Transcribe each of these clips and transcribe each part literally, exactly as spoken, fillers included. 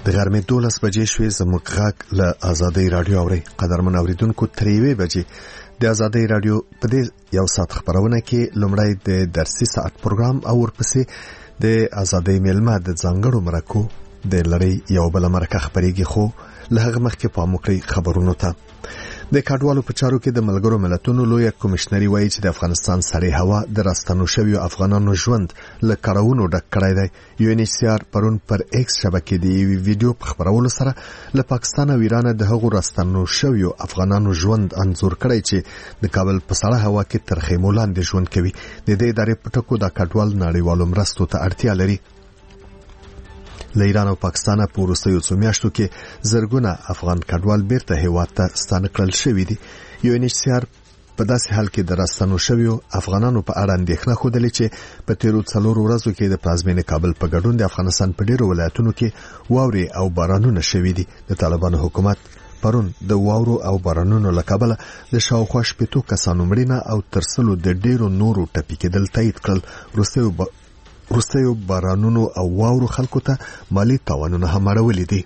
د غرمې دولس بجې شوې. زموږ غږ له آزادۍ رادیو اوري. قدرمن اوریدونکو تر یوې بجې د آزادۍ رادیو په دې یو ساعت خبرونه کې لومړی د درسي ساعت پروګرام او ورپسې د آزادۍ میلمه د ځانګړو مرکو د لړۍ یو بل مرکه خبرېږي. خو له هغه مخکې پام وکړئ خبرونو ته. د کډوالو په چارو کې د ملګرو ملتونو لوی کمشنري وایي چې د افغانستان سړې هوا د راستنو شویو افغانانو ژوند له کړهونو ډک کړی دی. یو ان ایچ سی آر پرون پر ایکس شبکې د یوې ویډیو په خبرولو سره له پاکستان او ایران د هغو راستنو شویو افغانانو ژوند انځور کړی چې د کابل په سړه هوا کې تر خیمو لاندې ژوند کوي. د دې ادارې په ټکو د کډوال نړیوالو مرستو ته اړتیا لري. له ایران او پاکستان په وروستیو څو میاشتو کې زرګونه افغان کډوال بیرته هیواد ته ستانه کړل شوي دي. یو ان ایچ سی آر په داسې حال کې د راستنو شویو افغانانو په اړه اندېښنه ښودلې چې په تیرو څلورو ورځو کې د پلازمینې کابل په ګډون د افغانستان په ډیرو ولایتونو کې واورې او بارانونه شوي دي. د طالبانو حکومت پرون د واورو او بارانونو له کبله د شاوخوا شپېتو کسانو مړینه او ترسلو د ډیرو نورو ټپي کېدل تایید کړل. وروستیو ب... وروستیو بارانونو او واورو خلکو ته مالی تاوانونه هم اړولي دي.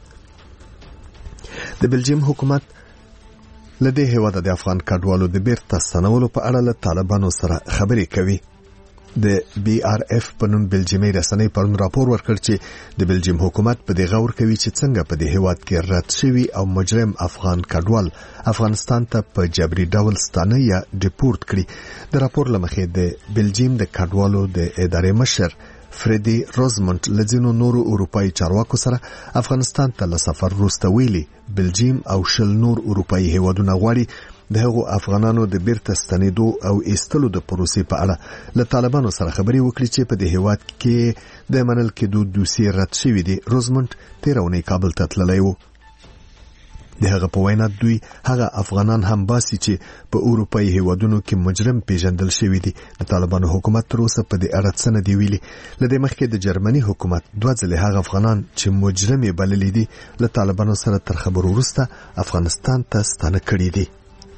د بلجیم حکومت لدې هیواد د افغان کډوالو د بیرته ستنولو په اړه له طالبانو سره خبرې کوي. د بی آر اف په نوم بلجیمي رسنۍ پرون راپور ورکړ چې د بلجیم حکومت په دې غور کوي چې څنګه په دې هیواد کې رد شوی او مجرم افغان کډوال افغانستان ته په جبري ډول ستانه یا ډیپورت کړي. د راپور لمخې د بلجیم د کډوالو د ادارې مشر فریدي روزمونټ لزینو نورو اروپایي چارواکو سره افغانستان ته له سفر وروسته ویلي بلجیم او شل نور اروپایي هیوادونه غواړي د هغو افغانانو د بیرته ستنېدو او ایستلو د پروسې په اړه له طالبانو سره خبرې وکړي چې په دې هیواد کې د منل کېدو دوسیې رد شوي دي. روزمونټ تېره اونۍ کابل ته تللی و. د هغه په وینا دوی هغه افغانان هم باسي چې په اروپایي هیوادونو کې مجرم پیژندل شوي دي. د طالبانو حکومت تر اوسه په دې اړه څه نه دی ویلي. له دې مخکې د جرمني حکومت دوه ځلې هغه افغانان چې مجرم یې بللي دي له طالبانو سره تر خبرو وروسته افغانستان ته ستانه کړي دي.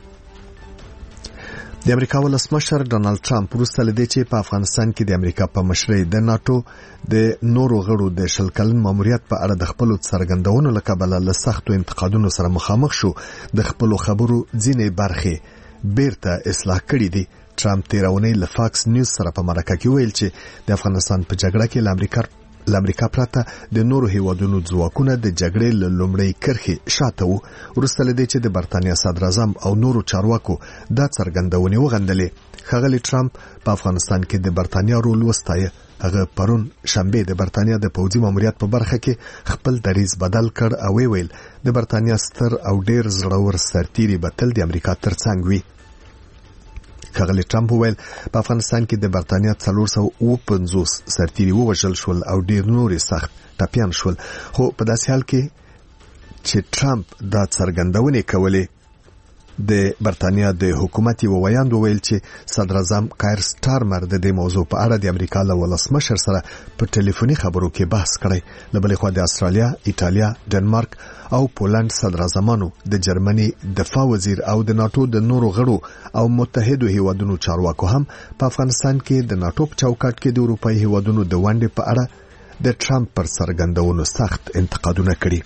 د امریکا ولسمشر ډونالد ټرمپ وروسته لدې چې په افغانستان کې د امریکا په مشرۍ د ناتو د نورو غړو د شل کلن ماموریت په اړه د خپل څرګندونو له کبله له سختو انتقادونو سره مخامخ شو. د خپل خبرو ځینې برخې بیرته اصلاح کړې دي. ټرمپ تیرونی له فاکس نیوز سره په مرکه کې ویل چې د افغانستان په جګړه کې له امریکا لامریکا پرته د نورو هیوادونو ځواکونه د جګړې له لومړۍ کرښې شاته وو. وروسته لدې چې د برتانیا صدر اعظم او نورو چارواکو دا څرګندونې وغندلې. ښاغلی ټرمپ په افغانستان کې د برتانیا رول وستایه. هغه پرون شنبه د برتانیا د پوځي ماموریت په برخه کې خپل دریځ بدل کړ او ویل د برتانیا ستر او ډیر زړور سرتیري به تل د امریکا ترڅنګ وي. ښاغلی ټرمپ وویل په افغانستان کې د برتانیا څلور سوه اووه پنځوس سرتیري ووژل شول او ډیر نور سخت ټپیان شول. خو په داسې حال کې چې ټرمپ دا څرګندونې کولې د برتانیا د حکومت یو ویاند وویل چې صدر اعظم کایر سټارمر د دې موضوع په اړه د امریکا له ولسمشر سره په ټلیفوني خبرو کې بحث کړی. له بلې خوا د استرالیا، ایټالیا، ډنمارک او پولند صدر اعظمانو د جرمني دفاع وزیر او د ناتو د نورو غړو او متحدو هیوادونو چارواکو هم په افغانستان کې د ناتو په چوکاټ کې د اروپایي هیوادونو د ونډې په اړه د ټرمپ پر څرګندونو سخت انتقادونه کړي.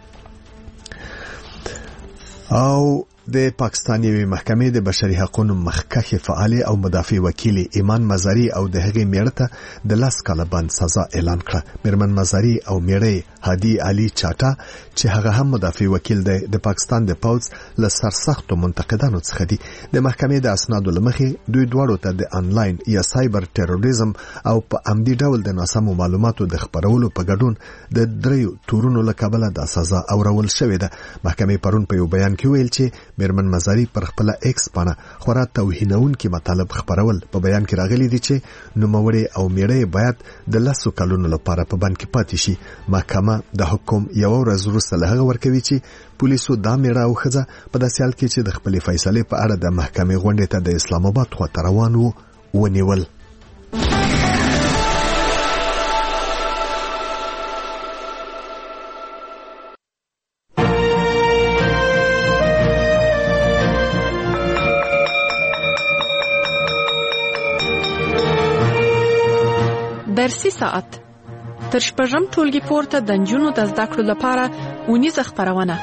او د پاکستان یوې محکمې د بشري حقوقو مخکښ فعال او مدافع وکیل ایمان مزاری او د هغې میړه ته د لاس کاله بند سزا اعلان کړه. میرمن مزاری او میړه هادي علي چاټا چې هغه هم مدافع وکیل دی د پاکستان د پوځ له سرسختو منتقدانو څخه دي. د محکمې د اسنادو لمخې دوی دواړو ته د انلاین یا سایبر تروریزم او په عمدي ډول د ناسمو معلوماتو د خپرولو په ګډون د دریو تورونو له کبله د سزا اورول شوې ده. محکمې پرون په یو بیان کې ویل چې میرمن مزاری پر خپل ایکس باندې خورا توهینونکي مطالب خبرول. په بیان کې راغلي دي چې نوموړی او میړه باید د لسو کلونو لپاره په بند کې پاتې شي. محکمه د حکم یو ورځ وروسته له هغه ورکوي چې پولیسو دا میړه او ښځه په داسې حال کې چې د خپلې فیصلې په اړه د محکمې غونډې ته د اسلام آباد خواته روان وو ونیول. درسي ساعت تر شپږم ټولګي پورته د نجونو د زده کړو لپاره اونیزه خپرونه.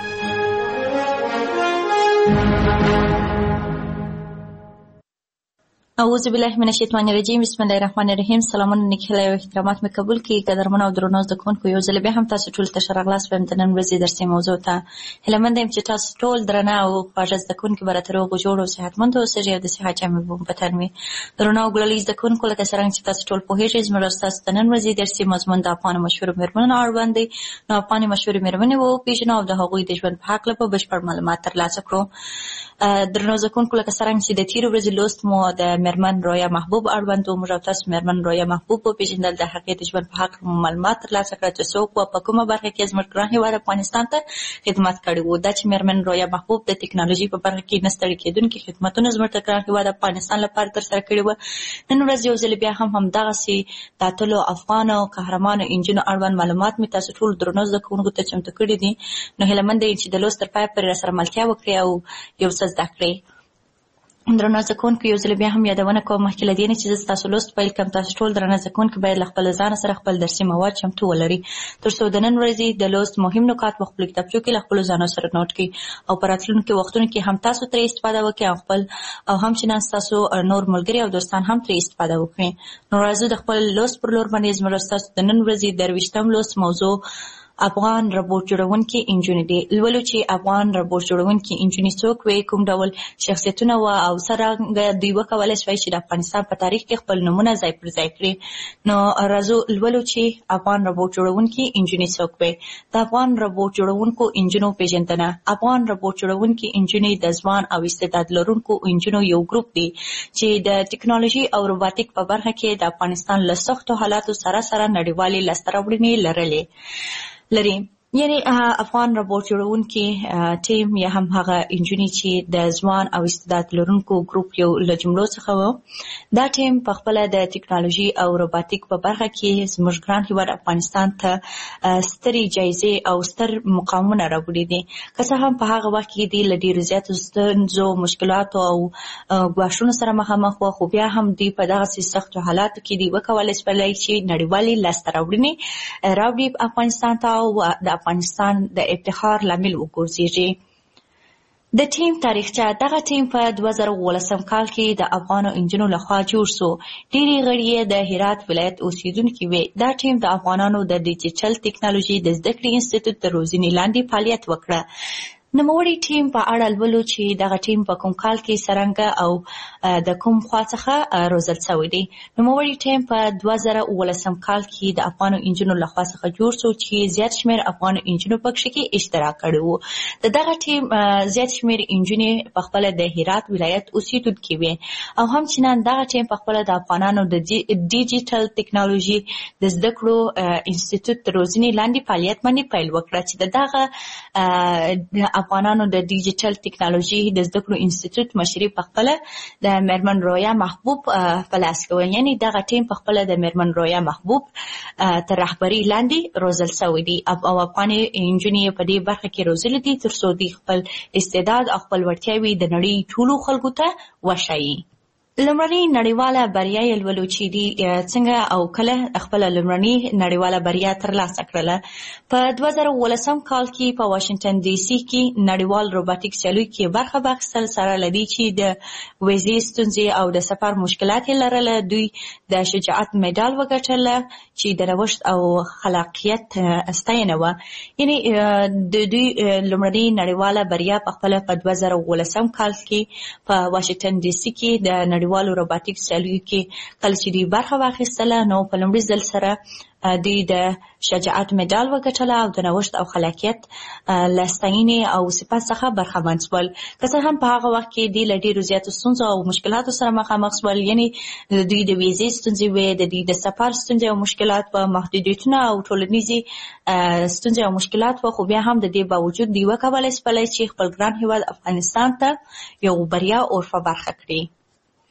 اعوذ بالله من الشیطان الرجیم. بسم الله الرحمن الرحیم. سلامونه نیکهیله او احترامات مې قبول کړئ. قدرمنو او درنو زده کوونکو، یو ځل بیا هم تاسو ټول ته ښه راغلاست وایم د نن ورځې درسي موضوع ته. هیله مند یم چې تاسو ټول درنه او خواږه زده کوونکي به راته روغ جوړ او صحتمند اوسئ او د صحت جامې به مو په تن وي. درنو او ګلالي زده کوونکو، لکه څرنګه چې تاسو ټول پوهېږئ، زموږ ستاسو د نن ورځې درسي مضمون د افغانو مشهورو مېرمنو اړوند دی. نو افغاني مشهورې مېرمنې وپېژنو او د هغوی د ژوند په هکله به بشپړ معلومات ترلاسه کړو. درنو زده کوونکو، لکه څرنګه چې د تېرې ورځې لوست مو د مېرمن رویا محبوب اړوند و، موږ او تاسو مېرمن رویا محبوب وپېژندل، د هغې د ژوند په هکله مو معلومات ترلاسه کړه چې څوک وه، په کومه برخه کې زموږ ګران هېواد افغانستان ته خدمت کړی و. دا چې مېرمن رویا محبوب د ټکنالوژي په برخه کې نه ستړي کېدونکي خدمتونه زموږ د ګران هېواد افغانستان لپاره ترسره کړي وه. نن ورځ یو ځل بیا هم همدغسې د اتلو افغانو قهرمانو نجونو اړوند معلومات مې تاسو ټولو درنو زده کوونکو ته چمتو کړي دي. نو هیله مند یم چې د لوست تر پایه پورې راسره ملتیا وکړئ او یو څه زده کړئ. درنو زده کوونکو، یو ځل بیا هم یادونه کوم مخکې له دې نه چې زه ستاسو لوست پیل کړم، تاسو ټول درنه زده کوونکي باید له خپل ځانه سره خپل درسي مواد چمتو ولرئ، تر څو د نن ورځې د لوست مهم نکات په خپلو کتابچو کې له خپلو ځانو سره نوټ کړئ او په راتلونکي وختونو کې هم تاسو ترې استفاده وکړئ او خپل او همچنان ستاسو نور ملګري او دوستان هم ترې استفاده وکړي. نو راځو د خپل لوست پر لور باندې زموږ ستاسو د نن ورځې درویشتم لوست موضوع افغان ربوټ جوړونکي انجونې دي. لولو چې افغان ربوټ جوړونکي انجونې څوک وي، کوم ډول شخصیتونه وه او څرنګه دوی وکولی شوی چې د افغانستان په تاریخ کې خپل نومونه ځای پر ځای کړي. نو راځو لولو چې افغان ربوټ جوړونکي انجونې څوک وي. د افغان ربوټ جوړونکو انجونو پیژندنه. افغان ربوټ جوړونکي انجونې د ځوان او استعداد لرونکو انجونو یو ګروپ دی چې د ټکنالوژي او روباټیک په برخه کې د افغانستان له سختو حالاتو سره سره نړیوالې لاسته راوړنې لرلې لري. یعنی افغان ربوټ جوړونکي ټیم یا هم هغه انجونې چې د ځوان او استعداد لرونکو ګروپ یو له جملو څخه و. دا ټیم په خپله د ټکنالوژي او روباټیک په برخه کې زموږ ګران هېواد افغانستان ته سترې جایزې او ستر مقامونه راوړي دي. که څه هم په هغه وخت کې دوی له ډېرو زیاتو ستونزو، مشکلاتو او ګواښونو سره مخامخ وه، خو بیا هم دوی په دغسې سختو حالاتو کې دوی وکولی شولی چې نړیوالې لاسته راوړنې راوړي افغانستان ته او د افغانستان د افتخار لامل وګرځېږي. د ټیم تاریخچه. دغه ټیم په دوه زره اوولسم کال کې د افغانو انجونو لخوا جوړ سو. ډېرې غړي یې د هرات ولایت اوسېدونکي وې. دا ټیم د افغانانو د ډیجیټل ټکنالوژي د زده کړې انسټیټیوټ د روزنې لاندې فعالیت وکړه. نوموړي ټیم په اړه لولو چې دغه ټیم په کوم کال کې څرنګه او د کوم خوا څخه روزل شوی دی. نوموړي ټیم په دوه زره اوولسم کال کې د افغانو انجونو لخوا څخه جوړ شو چې زیات شمېر افغانو انجونو پکښې کې اشتراک کړی و. د دغه ټیم زیات شمېر انجونې په خپله د هرات ولایت اوسېدونکي وې او همچنان دغه ټیم په خپله د افغانانو د ډیجیټل ټکنالوژي د زده کړو انسټیټیوټ د روزنې لاندې فعالیت باندې پیل وکړه چې د دغه افغانانو د ډیجیټل ټکنالوژي د زده کړو انسټیټیوټ مشري په خپله د مېرمن رویا محبوب په لاس کې و. یعنې دغه ټیم په خپله د مېرمن رویا محبوب تر رهبرۍ لاندې روزل شوی دی او افغانې نجونې په دې برخه کې روزلي دي تر څو دوی خپل استعداد او خپل وړتیاوې د نړۍ ټولو خلکو ته وښایي. لومړنۍ نړیواله بریا یې لولو چې دوی څنګه او کله خپله لومړنۍ نړیواله بریا ترلاسه کړله. په دوه زره اوولسم کال کې په واشنګټن ډي سي کې نړیوال روباټیک سیالیو کې برخه واخیستل. سره له دې چې د ویزې ستونزې او د سفر مشکلات یې لرله، دوی د شجاعت مډال وګټله چې د نوښت او خلاقیت ستاینه وه. یعنې د دوی لومړنۍ نړیواله بریا په خپله په دوه زره اوولسم کال کې په واشنګټن ډي سي کې د نړیوالو روباټیک سیالیو کې کله چې دوی برخه واخیستله، نو په لومړي ځل سره دوی د شجاعت مډال وګټله او د نوښت او خلاقیت له ستاینې او صفت څخه برخمن شول. که څه هم په هغه وخت کې دوی له ډېرو زیاتو ستونزو او مشکلاتو سره مخامخ شول. یعنې دوی د ویزې ستونزې وې، د دوی د سفر ستونزې او مشکلات وه، محدودیتونه او ټولنیزې ستونزې او مشکلات وه، خو بیا هم د دې باوجود دوی وکولی شولی چې خپل ګران هېواد افغانستان ته یو بریا عرفه برخه کړي.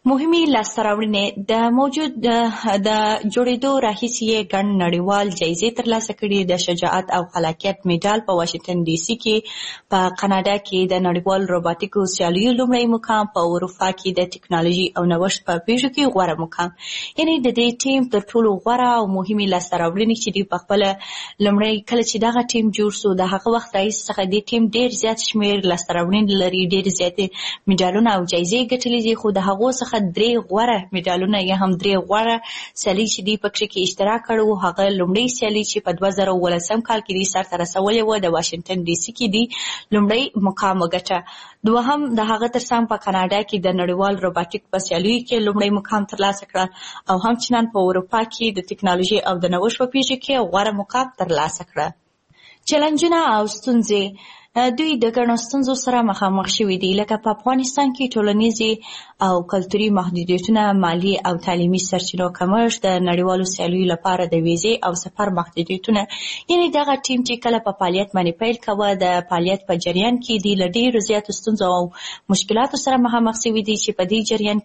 مهمې لاسته راوړنې د موجود د جوړېدو راهیسې ګڼ نړیوال جایزې ترلاسه کړي. د شجاعت او خلاقیت میډال په واشنګټن ډي سي کې، په کاناډا کې د نړیوال روباټیکو سیالیو لومړی مقام، په اروپا کې د ټکنالوژي او نوښت په پیښو کې غوره مقام. یعنې د دې ټیم تر ټولو غوره او مهمې لاسته راوړنې چې دی په خپله لومړی کله چې دغه ټیم جوړ سو، د هغه وخت راهیسې څخه دې ټیم ډېر زیات شمېر لاسته راوړنې لري، ډېر زیاتې میډالونه او جایزې ګټلې دي. خو د هغو څخه درې غوره میډالونه یا هم درې غوره سیالۍ چې دی پکې کې اشتراک کړی و، هغه لومړی سیالي چې په دوه زره اوولسم کال کې دی سرته رسولې وه، د واشنګټن ډي سي کې دی لومړی مقام وګټه. دوهم د هغه ترڅنګ په کاناډا کې د نړیوال روباټیک په سیالیو کې لومړی مقام ترلاسه کړ او همچنان په اروپا کې د ټکنالوژي او د نوښت په پیښو کې غوره مقام ترلاسه کړ. چیلنجونه او ستونزې دوی د ګڼو ستونزو سره مخامخ شوي دي، لکه په افغانستان کې ټولنیزې او کلتوري محدودیتونه، مالي او تعلیمي سرچینو کمښت، د نړیوالو سیالیو لپاره د ویزې او سفر محدودیتونه. یعنې دغه ټیم چې کله په فعالیت باندې پیل کوه، د فعالیت په جریان کې دی له ډېرو زیاتو ستونزو او مشکلاتو سره مخامخ شوي دي چې په دې جریان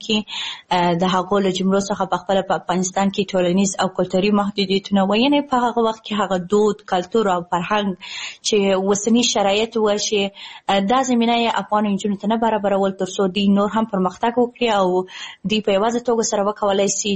کې د هغو له جملو څخه په خپله په افغانستان کې ټولنیز او کلتوري محدودیتونه وو. یعنې په هغه وخت کې هغه دود، کلتور او فرهنګ چې اوسني شرایط و چې دا زمینه یې افغان نجونو ته نه برابرول تر څو دوی نور هم پرمختګ وکړي او دوی په یوازې توګه سره وکولی سي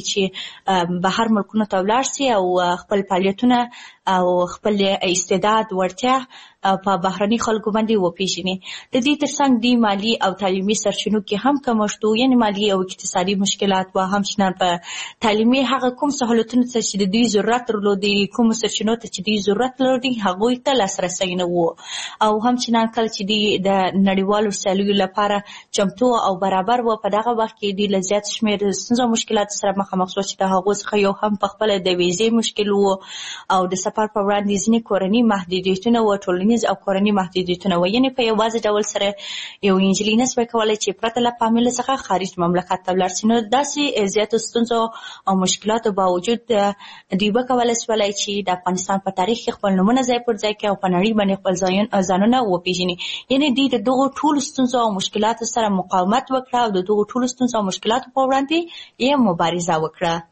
چې بهر ملکونو ته ولاړ سي او خپل فعالیتونه او خپل استعداد وړتیا په بهرني خلکو باندې وپېژني. د دې ترڅنګ دوی مالي او تعلیمي سرچینو کې هم کمښت و، یعنې مالي او اقتصادي مشکلات و. همچنان په تعلیمي هغه کوم سهولتونو ته چې د دوی ضرورت درلودي، کومو سرچینو ته چې دوی ضرورت لري، هغوی ته لاسرسی نه و. او همچنان کله چې دوی د نړیوالو سیالیو لپاره چمتو او برابر و، په دغه وخت کې دوی له زیات شمېر ستونزو او مشکلاتو سره مخامخ شو چې د هغو څخه یو هم په خپله د ویزې مشکل و او د سفر په وړاندې ځینې کورني محدودیتونه و، ټولنیز او کورني محدودیتونه و. یعنې په یوازې ډول سره یو نجلۍ نشوی کولی چې پرته له فامیل څخه خارج مملکت ته ولاړ سي. نو داسې زیاتو ستونزو او مشکلاتو باوجود دوی وکولی شولی چې د افغانستان په تاریخ کې خپل نومونه ځای پر ځای کړي او په نړۍ باندې خپل ځانونه وپېژني. یعنې دوی د دغو ټولو ستونزو او مشکلاتو سره مقاومت وکړه او د دغو ټولو ستونزو او مشکلاتو په وړاندې یې مبارزه وکړه.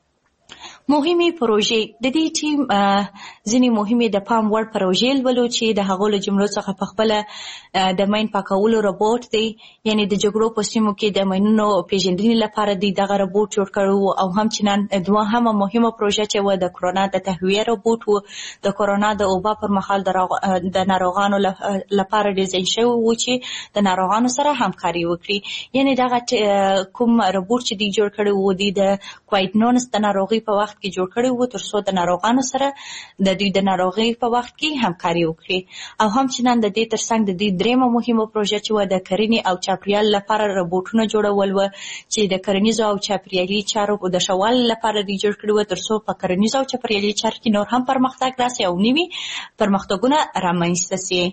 مهمې پروژې د دې ټیم ځینې مهمې د پام وړ پروژې لولو چې د هغو له جملو څخه په خپله د مین پاکولو روبوټ دی، یعنې د جګړو په سیمو کې د مینونو پیژندنې لپاره دی دغه روبوټ جوړ کړی و. او همچنان دوهمه مهمه پروژه چې وه د کرونا د تهویه روبوټ و. د کرونا د وبا پر مهال د ناروغانو لپاره ډیزاین شوی و چې د ناروغانو سره همکاري وکړي. یعنې دغه کوم روبوټ چې دی جوړ کړی و دی د کوویډ ناینټین د ناروغۍ په وخت کې جوړ کړی و تر څو د ناروغانو سره د دوی د ناروغۍ په وخت کې همکاري وکړي. او همچنان د دې ترڅنګ د دې درېیمه مهمه پروژه چې وه د کرنې او چاپیریال لپاره روبوټونه جوړول وه چې د کرنیزو او چاپیریالي چارو د ښه والي لپاره دوی جوړ کړي وه تر څو په کرنیزو او چاپیریالي چارو کې نور هم پرمختګ راسي او نوي پرمختګونه رامنځته سي.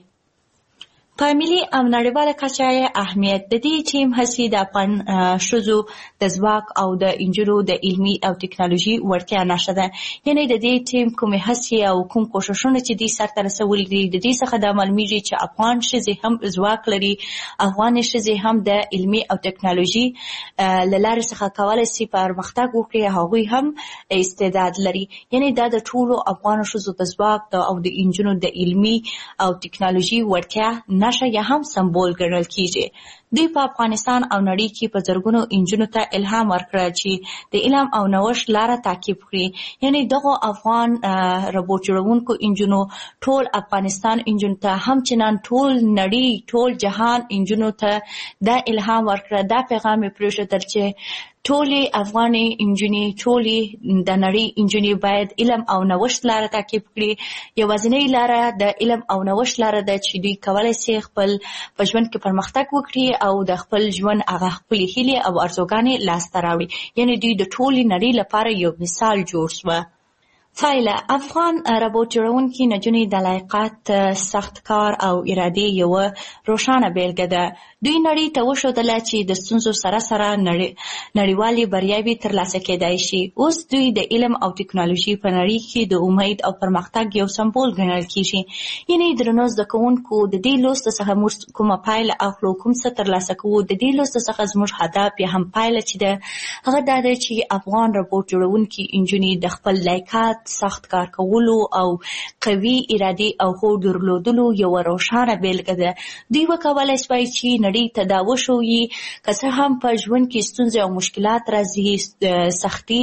په ملي او نړیواله کچه یې اهمیت د دې ټیم هڅې د افغان ښځو د ځواک او د نجونو د علمي او ټکنالوژي وړتیا نښه ده. یعنې د دې ټیم کومې هڅې او کوم کوښښونه چې دوی سرته رسولي دي، د دې څخه دا معلومیږي چې افغان ښځې هم ځواک لري، افغانې ښځې هم د علمي او ټکنالوژي له لارې څخه کولی سي پرمختګ وکړي، هغوی هم استعداد لري. یعنې دا د ټولو افغانو ښځو د ځواک او د نجونو د علمي او ټکنالوژي وړتیا نښه یا هم سمبول ګڼل کیږي. دوی په افغانستان او نړۍ کې په زرګونو نجونو ته الهام ورکړه چې د علم او نوښت لاره تعقیب کړي. یعنې دغو افغان روبوټ جوړونکو نجونو ټول افغانستان نجونو ته، همچنان ټول نړۍ، ټول جهان نجونو ته دا الهام ورکړه، دا پیغام یې پرېښودل چې ټولې افغانې نجونې، ټولې د نړۍ نجونې باید علم او نوښت لاره تعقیب کړي. یوازینۍ لاره د علم او نوښت لاره ده چې دوی کولی سي خپل په ژوند کې پرمختګ وکړي او د خپل ژوند هغه خپلې هیلې او ارزوګانې لاسته راوړي. یعنې دوی د ټولې نړۍ لپاره یو مثال جوړ شوه. پایله: افغان روبوټ جوړونکي نجونې د لایقت، سخت کار او ارادې یوه روښانه بیلګه ده. دوی نړۍ ته وښودله چې د ستونزو سره سره نړیوالې بریاوې ترلاسه کېدای شي. اوس دوی د علم او ټکنالوژي په نړۍ کې د امید او پرمختګ یو سمبول ګڼل کېږي. یعنې درنو زده کوونکو د دې لوست څخه موږ کومه پایله اخلو، کوم څه ترلاسه کوو. د دې لوست څخه زموږ هدف یا هم پایله چې ده هغه دا ده چې افغان روبوټ جوړونکي انجونې د خپل لایقت، سخت کار کولو او قوي ارادې او هوډ درلودلو یوه روښانه بیلګه ده. دوی وکولی شوای چې نړۍ ته دا وښوي که څه هم په ژوند کې ستونزې او مشکلات راځي، سختي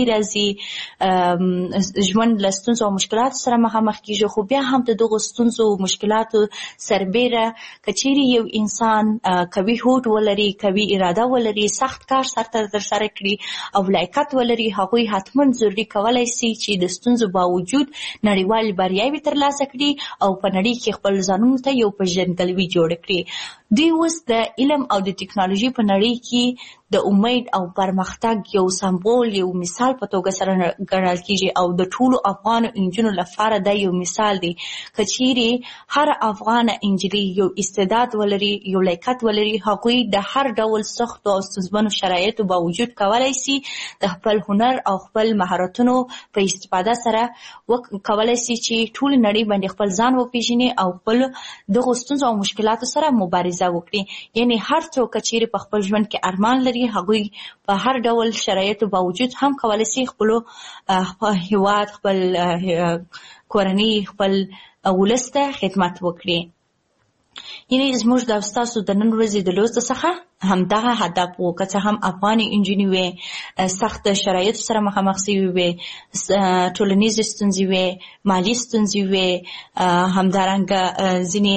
راځي، ژوند له ستونزو او مشکلاتو سره مخامخ کېږي، خو بیا هم د دغو ستونزو او مشکلاتو سربیره که چیرې یو انسان قوي هوډ ولري، قوي اراده ولري، سخت کار سرته ترسره کړي او لایقت ولري، هغوی حتما ضروري کولی شي چې د ستونزو باوجود نړیوال بریاوې ترلاسه کړي او په نړۍ کې خپل ځانونو ته یو پیژندګلوي جوړه کړي. دوی اوس د علم او د ټکنالوژي په نړۍ کې د امید او پرمختګ یو سمبول، یو مثال په توګه سره ګڼل کېږي او د ټولو افغانو انجونو لپاره دا یو مثال دی. که چیرې هر افغانه انجلۍ یو استعداد ولري، یو لایقت ولري، هغوی د هر ډول سختو او ستونزمنو شرایطو باوجود کولی شي د خپل هنر او خپل مهارتونو په استفاده سره کولی شي چې ټول نړۍ باندې خپل ځان وپېژني او خپل دغو ستونزو او مشکلاتو سره مبارزه وکړي. یعنی هر څوک چې په خپل ژوند کې ارمان لري، هغوی په هر ډول شرایطو باوجود هم کولی شي خپل هیواد، خپل کورنۍ، خپل ولس ته خدمت وکړي. یعنی زموږ د ستاسو د نن ورځې د لوست څخه همدغه هدف و. که څه هم افغانې انجونې وې سخت شرایطو سره مخامخ شوې وې، ټولنیزې ستونزې وې، مالي ستونزې وې، همدارنګه ځینې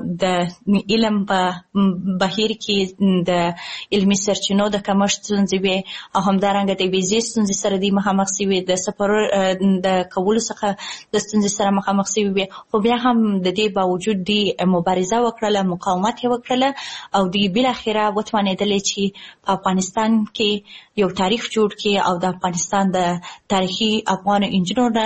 د علم په بهیر کې د علمي سرچینو د کمښت ستونزې وې او همدارنګه د ویزې ستونزې سره دوی مخامخ شوې، د سفر د کولو څخه د ستونزې سره مخامخ شوې وې، خو بیا هم د دې باوجود دوی مبارزه وکړله، مقاومت یې وکړله او دوی بالاخره وتوانېدلې چې په افغانستان کې یو تاریخ جوړ کړي او د افغانستان د تاریخي افغانو انجونو د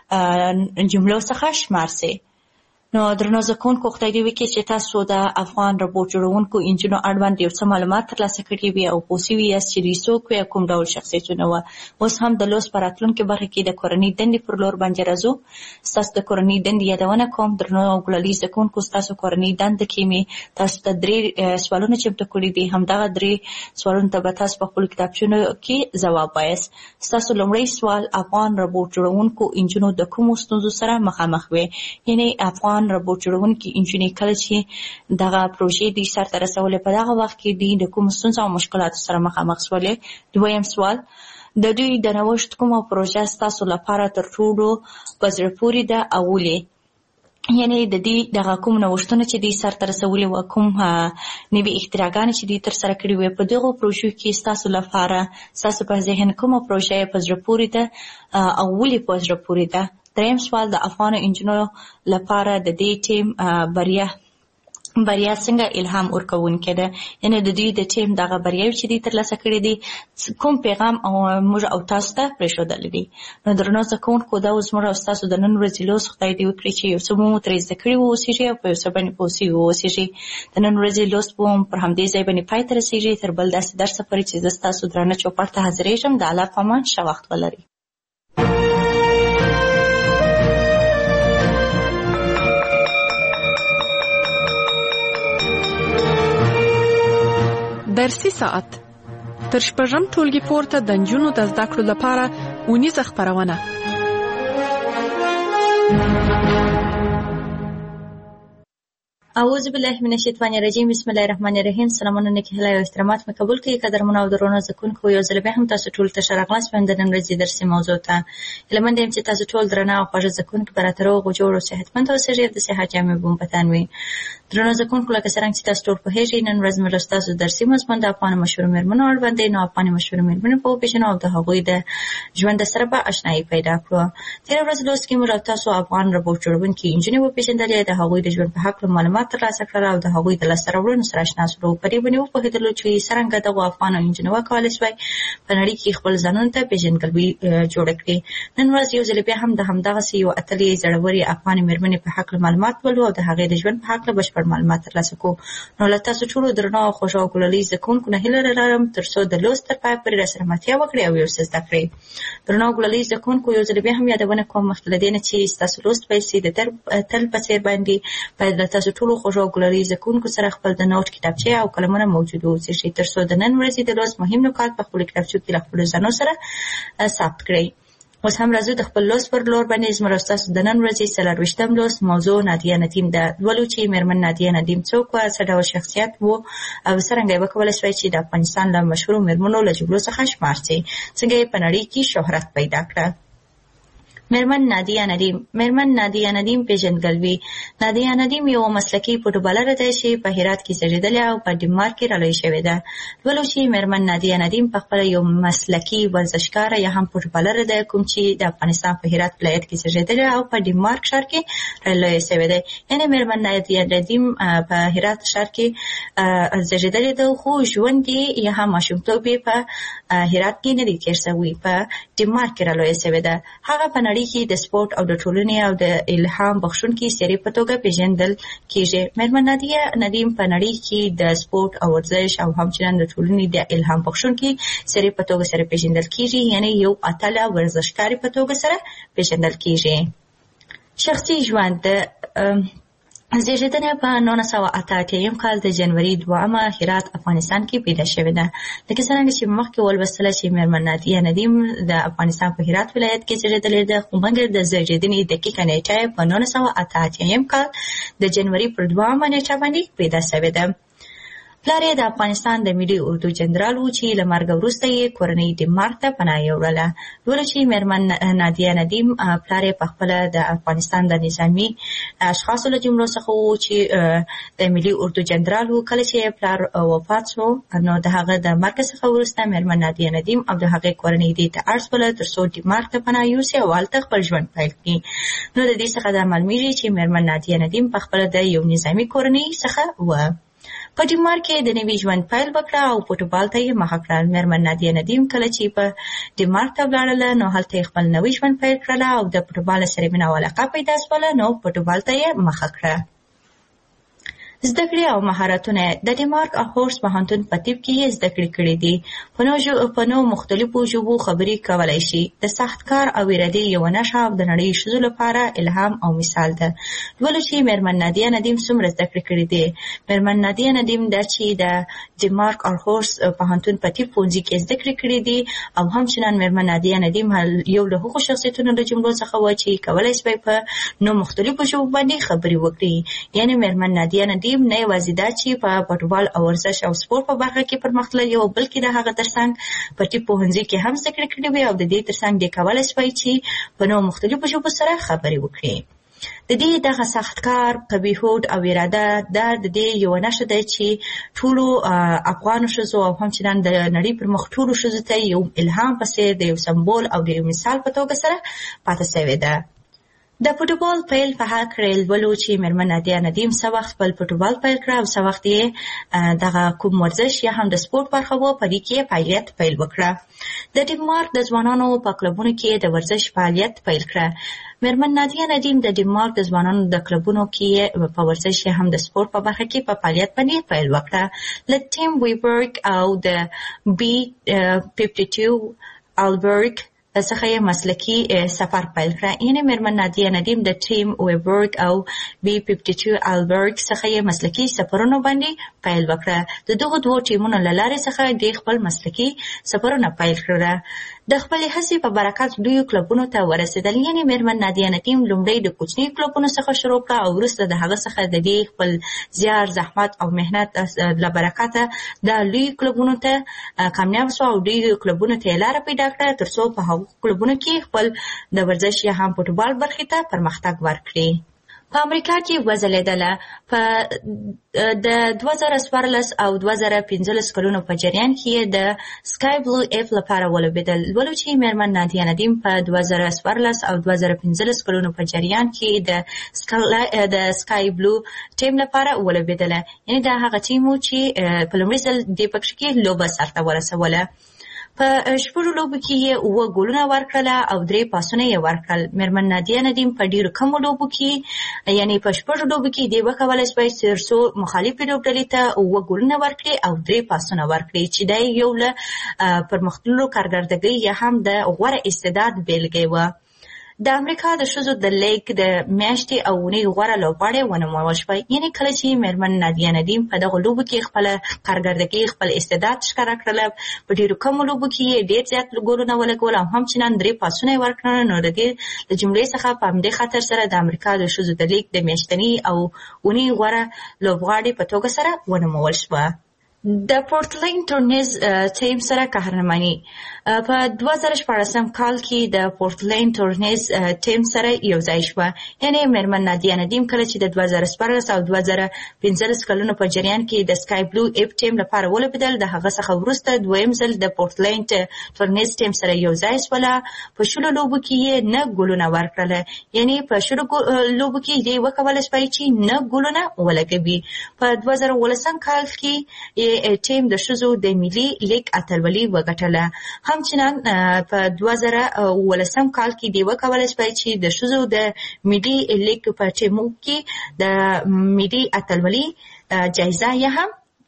جملو څخه شمار شي. نو درنو زده کوونکو، خدای دې وکړي چې تاسو د افغان روبوټ جوړونکو انجونو اړوند یو څه معلومات ترلاسه کړي وي او پوه شوي یاست چې دوی څوک وي او کوم ډول شخصیتونه وه. اوس هم د لوست په راتلونکې برخه کې د کورنۍ دندې پر لور باندې راځو. ستاسو د کورنۍ دندې یادونه کوم. درنو او ګلالي زده کوونکو، ستاسو کورنۍ دنده کې مې تاسو ته درې سوالونه چمتو کړي دي. همدغه درې سوالونو ته به تاسو په خپلو کتابچونو کې ځواب وایاست. ستاسو لومړی سوال: افغان روبوټ جوړونکو انجونو د کومو ستونزو سره مخامخ وي؟ یعنې افغان روبوټ جوړونکي انجونې کله چې دغه پروژې دوی سرته رسولې په دغه وخت کې دوی د کومو ستونزو او مشکلاتو سره مخامخ شولې. دویم سوال: د دوی د نوښت کومه پروژه ستاسو لپاره تر ټولو په زړه پورې ده او ولې؟ یعنې د دې دغه کوم نوښتونه چې دوی سرته رسولي وه، کوم نوي اختراعګانې چې دوی ترسره کړي وې، په دغو پروژو کې ستاسو لپاره ستاسو په ذهن کومه پروژه په زړه پورې ده او ولې په زړه پورې ده؟ دریم سوال: د افغانو انجونو لپاره د دې ټیم بریا بریا څنګه الهام ورکوونکې ده؟ یعنې د دوی د ټیم دغه بریاوې چې دوی ترلاسه کړي دي کوم پیغام او موږ او تاسو ته پرېښودلی دي؟ نو درنو زده کوونکو، دا اوس موږ او ستاسو د نن ورځې لوست خدای دې وکړي چې یو څه مو ترې زده کړي واوسېږي او په یو څه باندې پوه شوي واوسېږي. د نن ورځې لوست به هم پر همدې ځای باندې پای ته رسېږي. تر بل داسې درسه پورې چې زه ستاسو درانه چوپړ ته حاضرېږم، د الله په امان ښه وخت ولرئ. درسي ساعت تر شپږم ټولګي پورته د نجونو د زده کړو لپاره اونیزه خپرونه. اعوذ بالله من الشیطان الرجیم. بسم الله الرحمن الرحیم. سلامونه، نیکې هیلې او احترامات مې قبول کړئ. قدرمنو او درنو زده کوونکو، یو ځل بیا هم تاسو ټول ته ښه راغلاست په د نن ورځې درسي موضوع ته. هیله مند یم چې تاسو ټول درانه او خوږه زده کوونکي به راته روغ جوړ او صحتمند اوسئ او د صحت جامې به مو په تن وي. درنو زده کوونکو، لکه څرنګه چې تاسو ټول پوهېږئ، نن ورځ مې له ستاسو درسي مضمون د افغانو مشهورو مېرمنو اړوند دی. نو افغانې مشهورو مېرمنې به وپېژنو او د هغوی د ژوند سره به اشنایي پیدا کړو. تېره ورځ لوست کې موږ او تاسو افغان روبوټ جوړونکي انجونې وپېژندلې، د هغوی د ژوند په هکله معلومات معلومات ترلاسه کړل او د هغوی د لاسته راوړنو سره اشنا شولو. په دې باندې وپوهېدلو چې څرنګه دغو افغان انجونو وکولی شوی په نړۍ کې خپل ځانونو ته پیژندګلوي جوړه کړي. نن ورځ یو ځل بیا هم د همدغسې یو اتلې زړورې افغانې مېرمنې په هکله معلومات ولرو او د هغې د ژوند په هکله بشپړ معلومات ترلاسه کړو. نو له تاسو ټولو درنو او خوږو او ګلالي زده کوونکو نه هیله لرم تر څو د لوست تر پایه پورې راسره ملتیا وکړئ او یو څه زده کړئ. درنو او ګلالي زده کوونکو یو ځل بیا هم یادونه کوم مخکې له دې نه چې ستاسو لوست باید سي د تل په څېر باندې باید له تاسو ټولو خوږو او ګلالي زده کوونکو سره خپل د نوټ کتابچې او قلمونه موجود واوسي تر څو د نن ورځې د لوست مهم نکات په خپلو کتابچو کې له خپلو ځانو سره ثبت کړئ. اوس هم راځو د خپل لوست پر لور باندې زموږ او ستاسو د نن ورځې څلرویشتم لوست موضوع نادیه ندیم ده. لولو چې مېرمن نادیه ندیم څوک وه، څه ډول شخصیت و او څرنګه یې وکولی شوی چې د افغانستان له مشهورو مېرمنو له جملو څخه شمار شي، څنګه یې په نړۍ کې شهرت پیدا کړه. مېرمن نادیه ندیم. مېرمن نادیه ندیم پیژندګلوي. نادیه ندیم یو مسلکي فوټبالره ده چې په هرات کې زېږېدلې او په ډنمارک کې رالویه شوې ده. لولو چې مېرمن نادیه ندیم پخپله یو مسلکي ورزشکاره یا هم فوټبالره ده کوم چې د افغانستان په هرات ولایت کې زېږېدلې او په ډنمارک ښار کې رالویه شوې ده. یعنې مېرمن نادیه ندیم په هرات ښار کې زېږېدلې ده، خو ژوند یې یا هم ماشومتوب یې په هرات کې نه دی تېر شوی، په ډنمارک کې رالویه شوې ده. هغه په نړۍ کې د سپورت او د ټولنې او د الهام بخښونکي څېرې په توګه پیژندل کېږي. مېرمن نادیه ندیم په نړۍ کې د سپورت او ورزش او همچنان د ټولنې د الهام بخښونکي څېرې په توګه سره پیژندل کېږي، یعنې یو اتله ورزشکارې په توګه سره پیژندل کېږي. شخصي ژوند. زېږېدنه په نولس سوه اته اتیا کال د جنوري دوهمه هرات افغانستان کې پیدا شوې ده. لکه څرنګه چې مخکې ولوستله چې مېرمن نادیه ندیم د افغانستان په هرات ولایت کې زېږېدلې ده، خو مګر د زېږېدنې دقیقه نیټه یې په نولس سوه اته اتیا کال د جنوري پر دوهمه نیټه باندې پیدا شوې ده. پلار یې د افغانستان د ملي اردو جنرال و چې له مرګه وروسته یې کورنۍ ډنمارک ته پناه یوړله. لولو چې مېرمن نادیه ندیم پلار یې پخپله د افغانستان د نظامي اشخاصو له جملو څخه و چې د ملي اردو جنرال و. کله چې پلار وفات شو نو د هغه د مرګ څخه وروسته مېرمن نادیه ندیم او د هغې کورنۍ دې ته اړ شوله تر څو ډنمارک ته پناه یوسي او هلته خپل ژوند پیل کړي. نو د دې څخه دا معلومیږي چې مېرمن نادیه ندیم پخپله د یو نظامي کورنۍ څخه وه. په ډنمارک کې د نوي ژوند پیل وکړه او فوټبال ته یې مخه کړه. مېرمن نادیه ندیم کله چې په ډنمارک ته ولاړله نو هلته یې خپل نوی ژوند پیل کړله او د فوټبال سره مینه او علاقه پیدا شوله، نو فوټبال ته یې مخه کړه. زده کړې او مهارتونه. د ډنمارک اهورس پوهنتون په طب کې یې زده کړې کړې دي. په نو په نو مختلفو ژبو خبرې کولی شي. د سخت کار او ارادې یوه نښه او د نړۍ ښځو لپاره الهام او مثال ده. لولو چې مېرمن نادیه ندیم څومره زده کړې کړې دي. مېرمن نادیه ندیم دا چې د ډنمارک اهورس پوهنتون په طب پوهنځي کې زده کړې کړې دي او همچنان مېرمن نادیه ندیم یو له هغو شخصیتونو له جملو څخه وه چې کولی شوی په نو مختلفو ژبو باندې خبرې وکړي. یعنې مېرمن نادیه ندیم نه یوازې دا چې په فوټبال او ورزش او سپورت په برخه کې پرمختللې وه، بلکې د هغه ترڅنګ په طب پوهنځي کې هم زده کړې کړې وې او د دې ترڅنګ دې کولی شوی چې په نو مختلفو ژبو سره خبرې وکړي. د دې دغه سخت کار، قوي هوډ او اراده دا د دې یوه نښه ده چې ټولو افغانو ښځو او همچنان د نړۍ پر مخ ټولو ښځو ته یو الهام په څېر د یو سمبول او د یو مثال په توګه سره پاتې شوې ده. د فوټبال پیل په هکله لولو چې مېرمن نادیه ندیم څه وخت خپل فوټبال پیل کړه او څه وخت یې دغه کوم ورزش یا هم د سپورت برخه وه په دې کې فعالیت پیل وکړه. د ډنمارک د ځوانانو په کلبونو کې د ورزش فعالیت پیل کړه. مېرمن نادیه ندیم د ډنمارک د ځوانانو د کلبونو کې په ورزش یا هم د سپورت په برخه کې په فعالیت باندې پیل وکړه. له ټیم ویبرګ او د بي پنځه دوه البرګ څخه یې مسلکي سفر پیل کړه. یعنې مېرمن نادیه ندیم د ټیم ویبرګ او بي پنځه دوه البرګ څخه یې مسلکي سفرونو باندې پیل وکړه. د دغو دوو ټیمونو له لارې څخه د خپل مسلکي سفرونه پیل کړه. د خپلې هڅې په برکت لویو کلبونو ته ورسېدل. یعنې مېرمن نادیه ندیم لومړی د کوچنیو کلبونو څخه شروع کړه او وروسته د هغه څخه د دې خپل زیار، زحمت او محنت له برکته د لویو کلبونو ته کامیاب شو او ډېرو کلبونو ته یې لاره پیدا کړه تر څو په هغو کلبونو کې خپل د ورزش یا هم فوټبال برخې ته پرمختګ ورکړي. په امریکا کې وځلېدله. په د دوه زره څوارلس او دوه زره پنځلس کلونو په جریان کې د سکای بلو اف لپاره ولوبېدل. ولو چې میرمن نادیه ندیم په دوه زره څوارلس او دوه زره پنځلس کلونو په جریان کې د د سکای بلو ټیم لپاره ولوبېدله، یعنی دا هغه ټیم و چې په لومړي ځل دې پکښ کې لوبه سرته ورسوله. په شپږو لوبو کې یې اووه ګولونه ورکړله او درې پاسونه یې ورکړل. میرمن نادیه ندیم په ډېرو کمو لوبو کې، یعنی په شپږو لوبو کې دې وکولی شوی تر څو مخالفې لوبډلې ته اووه ګولونه ورکړي او درې پاسونه ورکړي، چې دا یو له پرمختللو کارګردګۍ یا هم د غوره استعداد بیلګې وه. د امریکا د ښځو د لیګ د میاشتې او اونۍ غوره لوبغاړې ونومول شوی، یعنی کله چې میرمن نادیه ندیم په دغو لوبو کې خپله کارګردګي خپل استعداد ښکاره کړله، په ډېرو کمو لوبو کې یې ډېر زیات ګولونه ولګول او همچنان درې پاسونه یې ورکړل. نو د دې له جملې څخه په همدې خاطر سره د امریکا د ښځو د لیګ د میاشتنۍ او اونۍ غوره لوبغاړې په توګه سره ونومول شوه. د پورټلینډ ټورنیز ټیم سره قهرماني. په دوه زره شپاړسم کال کې د پورټلینډ ټورنیز ټیم سره یو ځای شوه، یعنی میرمن نادیه ندیم کله چې د دوه زره شپاړلس او دوه زره پنځلس کلونو په جریان کې د سکای بلو اپ ټیم لپاره ولوبېدل، د هغه څخه وروسته دویم ځل د پورټلینډ ټورنیز ټیم سره یو ځای شوله. په شلو لوبو کې یې نه ګولونه ورکړله، یعنی په شلو لوبو کې یې وکولی شوی چې نه ګولونه ولګوي. په دوه زره اوولسم کال کې ټیم د ښځو د ملي لیګ اتلولي وګټله. همچنان په دوه زره اوولسم کال کې دې وکولی شوی چې د ښځو د ملي لیګ په ټیمو کې د ملي اتلولي جایزه یا هم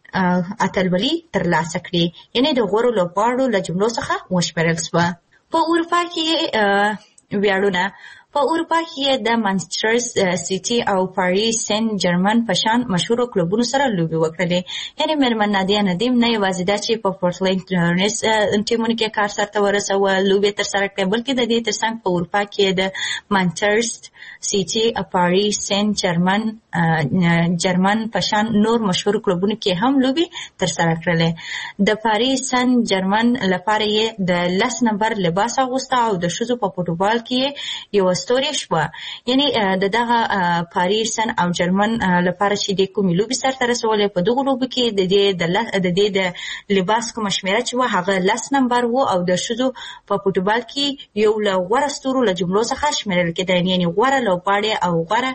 اتلولي ترلاسه کړي، یعنی د غوره لوبغاړو له جملو څخه وشمېرل شوه. په اروپا کې ویاړونه. په اروپا کې د مانچستر سیټي او پاریس سن جرمن په شان مشهورو کلوبونو سره لوبې وکړلې، یعنی میرمن نادیه ندیم نه یوازې دا چې په پورټلینډ ټورنیز ټیمونو کې کار سرته ورسوه، لوبې ترسره کړې، بلکې د دې ترڅنګ په اروپا کې د مانچستر سیټي او پاریس سن جرمن جرمن په شان نور مشهور کلوبونو کې هم لوبې ترسره کړلې. د پاریس سن جرمن لپاره یې د لس نمبر لباس اغوسته او د ښځو په فوټبال کې یو ستوري شوه، یعنی د دغه پاریس سن او جرمن لپاره چې د کومې لوبې سرته رسولې، په دغو لوبو کې د دې د دې د لباس کومه شمېره چې وه هغه لس نمبر و او د ښځو په فوټبال کې یو له غوره ستورو له جملو څخه شمېرل کېده، یعنی غوره لوبغاړې او غوره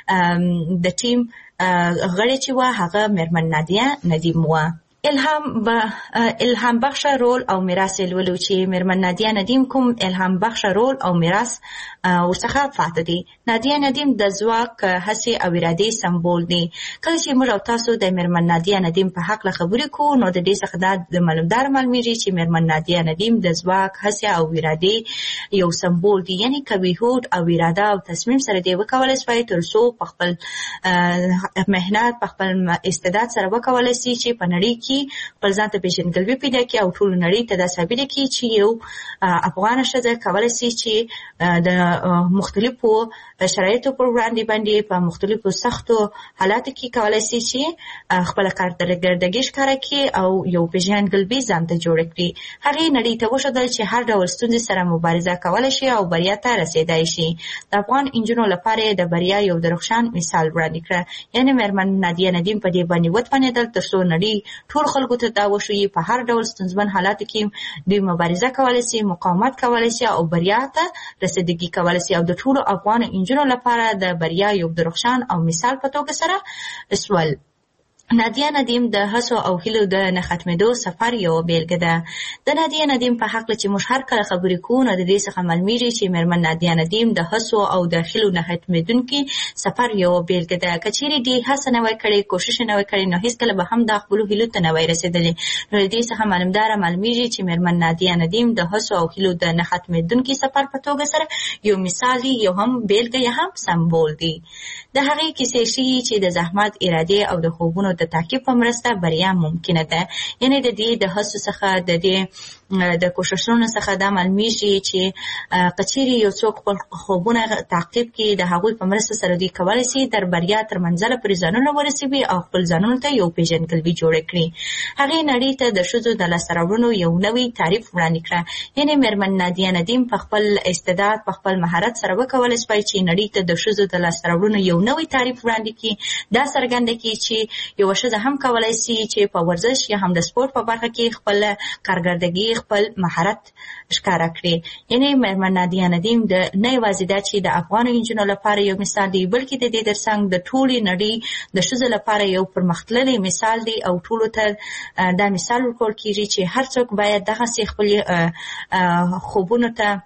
د ټیم غړې چې وه هغه میرمن نادیه ندیم وه. الهام با الهام بخش رول او میراث لولو چې میرمن نادیه ندیم کوم الهام بخش رول او میراث ورڅخه پاتې دي. نادیه ندیم د ځواک، هڅې او ارادې سمبول دی. کله چې موږ او تاسو د میرمن نادیه ندیم په حق له خبرې کوو، نو د دې څخه دا د معلومدار معلومیږي چې میرمن نادیه ندیم د ځواک، هڅې او ارادې یو سمبول دی، یعنی کوي هوډ او اراده او تصمیم سره دی وکولای شي تر څو په خپل مهنت په خپل استعداد سره وکولای شي چې په نړۍ کې خپل ځان ته پیژندګلوي پیدا کړي او ټول نړۍ ته دا ثابته کړي چې یو افغان ښځه کولی شي چې د مختلفو شرایطو پر وړاندې باندې په مختلفو سختو حالاتو کې کولی شي چې خپله کارکردګي ښکاره کړي او یو پیژندګلوي ځان ته جوړه کړي. هغې نړۍ ته وښودل چې هر ډول ستونزې سره مبارزه کولی شي او بریا ته رسېدای شي. د افغان نجونو لپاره د بریا یو درخشان مثال وړاندې کړه، یعنی میرمن نادیه ندیم په دې باندې وتوانېدل تر څو نړۍ ټول خلکو ته دا وښیي په هر ډول ستونزمن حالاتو کې دوی مبارزه کولی شي، مقاومت کولی شي او بریا ته رسیدګي کولی شي، او د ټولو افغان نجونو لپاره د بریا یو درخشان او مثال په توګه سره سول. نادیه ندیم د هڅو او هیلو د نه ختمېدو سفر یوه بیلګه ده. د نادیه ندیم په هکله چې موږ هر کله خبرې کوو، نو د دې څخه معلومیږي چې میرمن نادیه ندیم د هڅو او د هیلو نه ختمېدونکي سفر یوه بیلګه ده. که چیرې دې هڅه نه وای کړې، کوشش نه وای کړې، نو هېڅکله به هم د خپلو هیلو ته نه وای رسېدلې. نو د دې څخه معلومداره معلومیږي چې میرمن نادیه ندیم د هڅو او هیلو د نه ختمېدونکي سفر په توګه سره یو مثال دی، یو هم بیلګه یا هم سمبول دی. د هغې کیسې ښیي چې د زحمت، ارادې او د خوبونو د تعقیب په مرسته بریا ممکنه ده. یعنی د دې د هڅو څخه د دې د کوششونو څخه دا معلومیږي چې کچېرې یو څوک خپل خوبونه تعقیب کړي د هغوی په مرسته سره دوی کولی شي تر بریا تر منزله پورې ځانونه ورسوي او خپل ځانونو ته یو پیژندګلوي جوړه کړي. هغې نړۍ ته د ښځو د لاسته راوړنو یو نوی تعریف وړاندې کړه. یعنې مېرمن نادیه ندیم په خپل استعداد په خپل مهارت سره وکولی شوی چې نړۍ ته د ښځو د لاسته راوړنو یو نوی تعریف وړاندې کړي. دا څرګنده کړي چې یوه ښځه هم کولی شي چې په ورزش یا هم د سپورټ په برخه کې خپل کارګردګي خپل مهارت ښکاره کړي. یعنې مېرمن نادیه ندیم د نه یوازې دا چې د افغانو نجونو لپاره یو مثال دی، بلکې د دې ترڅنګ د ټولې نړۍ د ښځو لپاره یو پرمختللی مثال دی او ټولو ته دا مثال ورکول کېږي چې هر څوک باید دغسې خپل خوبونو ته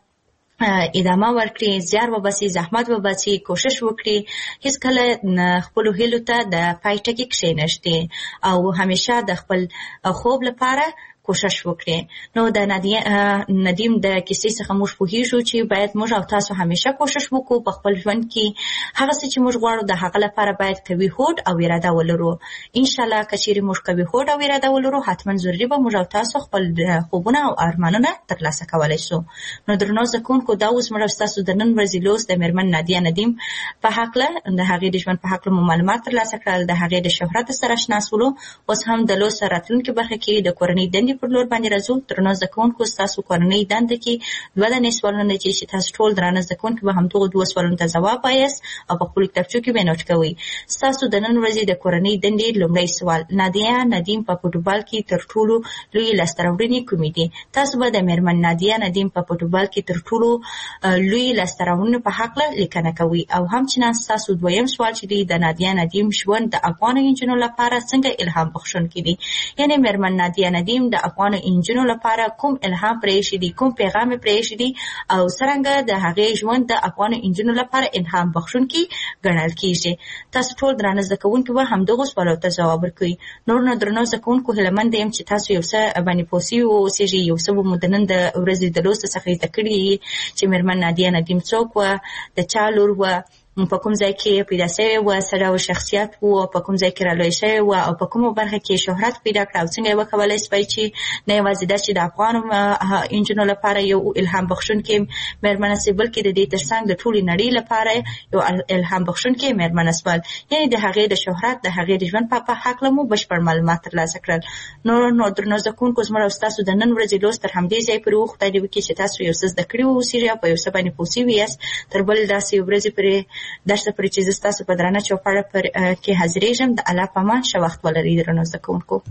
ادامه ورکړي، زیار وباسي، زحمت وباسي، کوشش وکړي، هیڅکله خپلو هیلو ته د پای ټکي کښېنږدي او همیشه د خپل خوب لپاره کوشش وکړي. نو د نادیه ندیم د کیسې څخه موږ پوهیږو چې باید موږ او تاسو همیشه کوشش وکړو په خپل ژوند کې هغه څه چې موږ غواړو د هغه لپاره باید قوي هوډ او اراده ولرو. انشاءالله که چیرې موږ قوي هوډ او اراده ولرو حتما ضروري به موږ او تاسو خپل خوبونه او ارمانونه ترلاسه کولی شو. نو درنو زده کوونکو، دا اوس موږ ستاسو د نن ورځې لوست د مېرمن نادیه ندیم په هکله د هغې د ژوند په هکله مو معلومات ترلاسه کړل، د هغې د شهرت سره اشنا شولو. اوس هم د لوست راتلونکې برخه کې د کورنۍ دندې پر لور باندې راځو. درنو زده کوونکو، ستاسو کورنۍ دنده کې دوه دانې سوالونه دي چې تاسو ټول درانه زده کوونکي به همدغو دوه سوالونو ته ځواب وایاست او په خپلو کتابچو کې به یې نوټ کوئ. ستاسو د نن ورځې د کورنۍ دندې لومړی سوال: نادیه ندیم په فوټبال کې تر ټولو لویې لاسته راوړنې کومې دي؟ تاسو به د مېرمن نادیه ندیم په فوټبال کې تر ټولو لویې لاسته راوړنو په هکله لیکنه کوئ. او همچنان ستاسو دویم سوال چې دی د نادیه ندیم ژوند د افغانو نجونو لپاره څنګه الهام بخښونکی دی؟ یعنې مېرمن نادیه ندیم د افغانو نجونو لپاره کوم الهام پرېښی دی، کوم پیغام یې پرېښی دی او څرنګه د هغې ژوند د افغانو نجونو لپاره الهام بخښونکی ګڼل کېږي. تاسو ټول درانه زده کوونکي به همدغو سوالو ته ځواب ورکوئ. نور نو درنو زده کوونکو، هیله یم چې تاسو یو څه باندې پوه سوي واوسېږئ، یو څه به مو د نن د ورځې د لوست څخه زده کړي چې مېرمن نادیه ندیم څوک وه، د چا لور وه، په کوم ځای کې پیدا شوې وه، څه ډول شخصیت و، په کوم ځای کې رالویه شوې وه او په کومه برخه کې شهرت پیدا کړه او څنګه یې وکولی شوی چې نه یوازې دا چې د افغانو نجونو لپاره یو الهام بخښونکې مېرمنه شي، بلکې د دې ترڅنګ د ټولې نړۍ لپاره یو الهام بخښونکې مېرمنه شول. یعنې د هغې د شهرت، د هغې د ژوند په هکله مو بشپړ معلومات ترلاسه کړل. نو نو درنو زده کوونکو، زموږ او ستاسو د نن ورځې لوست تر همدې ځای پورې و. خدای دې وکړي چې تاسو یو څه زده کړي واوسېږئ او په یو څه باندې پوه سوي یاست. تر بلې داسې ورځې پورې درسته پورې چې زه ستاسو په درانه چوپړه پر کې حاضرېږم. د الله په امان، ښه وخت ولرئ درنو زده کوونکو.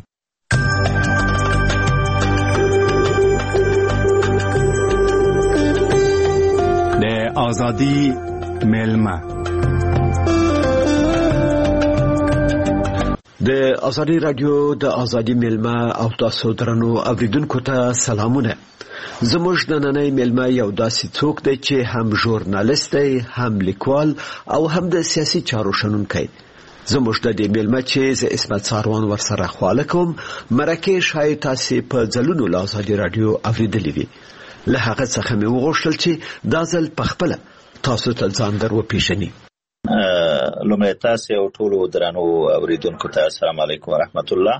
د ازادي مېلمه د ازادي رادیو د ازادي مېلمه او تاسو درنو اوریدونکو ته سلامونه. زموږ نننی مېلمه یو داسې څوک دی چې هم ژورنالیست دی، هم لیکوال او هم د سیاسي چارو شنونکی. زموږ د دې مېلمه چې زه عصمت ساروان ورسره خواله کوم، مرکې ښایي تاسې په ځلونو له ازادي رادیو اورېدلې وي. له هغه څخه مې وغوښتل چې دا ځل پخپله تاسو ته ځان در وپېژني. لومړی تاسې او ټولو درنو اوریدونکو ته السلام علیکم ورحمت الله.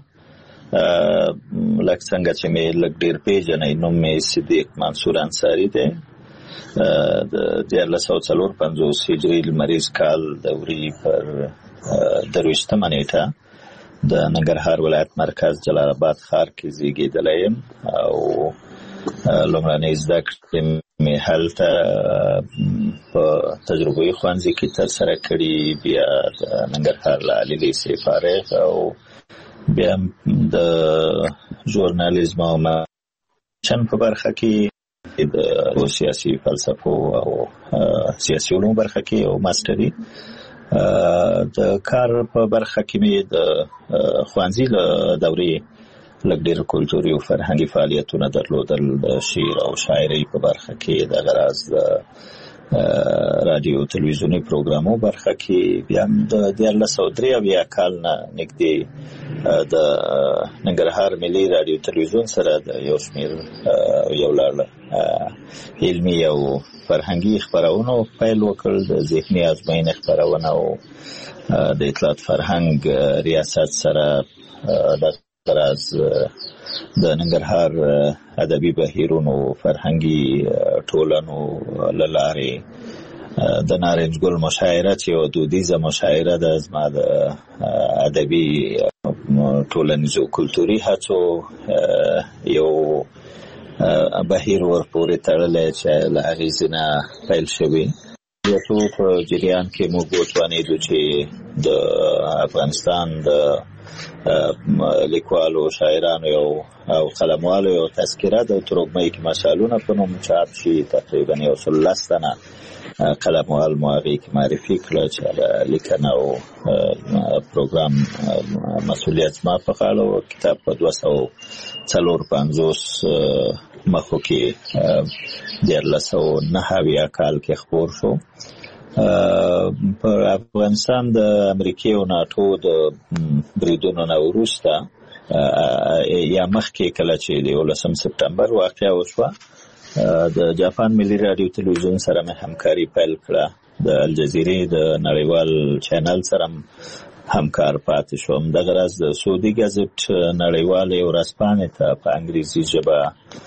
لکه څنګه چې مې لږ ډېر پېژنئ، نوم مې صدیق منصور انصاري دی. د دیارلس سوه څلور پنځوس هجري لمریز کال د وري پر درویشتمه نیټه د ننګرهار ولایت مرکز جلال آباد ښار کې زیږېدلی یم او لومړنۍ زده کړې مې هلته په تجربوي ښوونځي کې ترسره کړي، بیا د ننګرهار له عالي لیسې فارغ او بیا د ژورنالیزم او چن په برخه کې د سیاسي فلسفو او سیاسي علومو برخه کې او ماستري. د کار په برخه کې مې د ښوونځي له دورې لږ ډېر کلتوري او فرهنګي فعالیتونه درلودل. د شعر او شاعرۍ په برخه کې د غراض د رادیو تلویزیونی پروګرامو برخه کې بیا د دیارلس سوه درې اویا کال نه نږدې د ننګرهار ملي رادیو تلویزیون سره د یو شمېر یو لړ علمي او فرهنګي خپرونو پیل وکړ. د ذهني ازموینې خپرونه او د اطلاعات فرهنګ ریاست سره د راز د ننګرهار ادبي بهیرونو فرهنګي ټولنو له لارې د نارنج ګل مشاعره چې یو دودیزه مشاعره ده زما د ادبي ټولنیزو کلتوري هڅو یو بهیر ورپورې تړلی چې له هغې ځینه پیل شوي. یو په جریان کې موږ وتوانېدو چې د افغانستان د لیکوالو شاعرانو یو او قلموالو یو تذکره د ترږمۍ کې مثالونه په نوم چاپ شي. تقریبا یو سل لس تنه قلموال مو هغې کې معرفي کړه چې لیکنه او پروګرام مسؤلیت زما په غاړه و. کتاب په دوه سوه څلور پنځوس مخو کې دیارلس سوه نهه اویا کال کې خپور شو. په افغانستان د امریکې او ناټو د بریدونو نه وروسته یا مخکې کله چې د یولسم سپتمبر واقعه وشوه د جاپان ملي رادیو تلویزیون سره مې همکاري پیل کړه. د الجزیرې د نړیوال چینل سره همکار پاتې شوم. دغه راز د سعودي ګازټ نړیوالې ورځپاڼې ته په انګریزي ژبه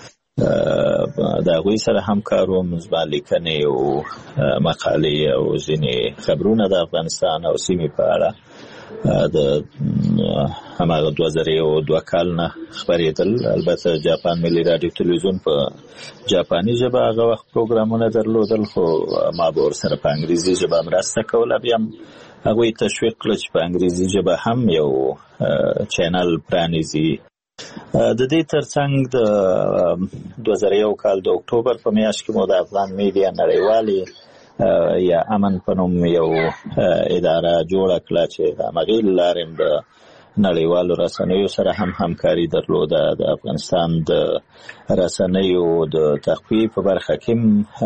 د هغوی سره همکار وم. زما لیکنې او مقالې او ځینې خبرونه د افغانستان او سیمې په اړه د هماغه دوه زره یو دوه کال نه خپرېدل. البته جاپان ملي رادیو تلویزیون په جاپاني ژبه هغه وخت پروګرامونه درلودل، خو ما به ورسره په انګریزي ژبه مرسته کوله. بیا هم هغوی تشویق کړه چې په انګریزي ژبه هم یو چینل پرانیزي. د دې ترڅنګ د دوه زره یو کال د اکتوبر په میاشت کې مو د افغان میډیا نړیوالې یا امن په نوم یو اداره جوړه کړه چې د همغې له لارې د نړیوالو رسنیو سره هم همکاري درلوده. د افغانستان د رسنیو د تقویې په برخه کې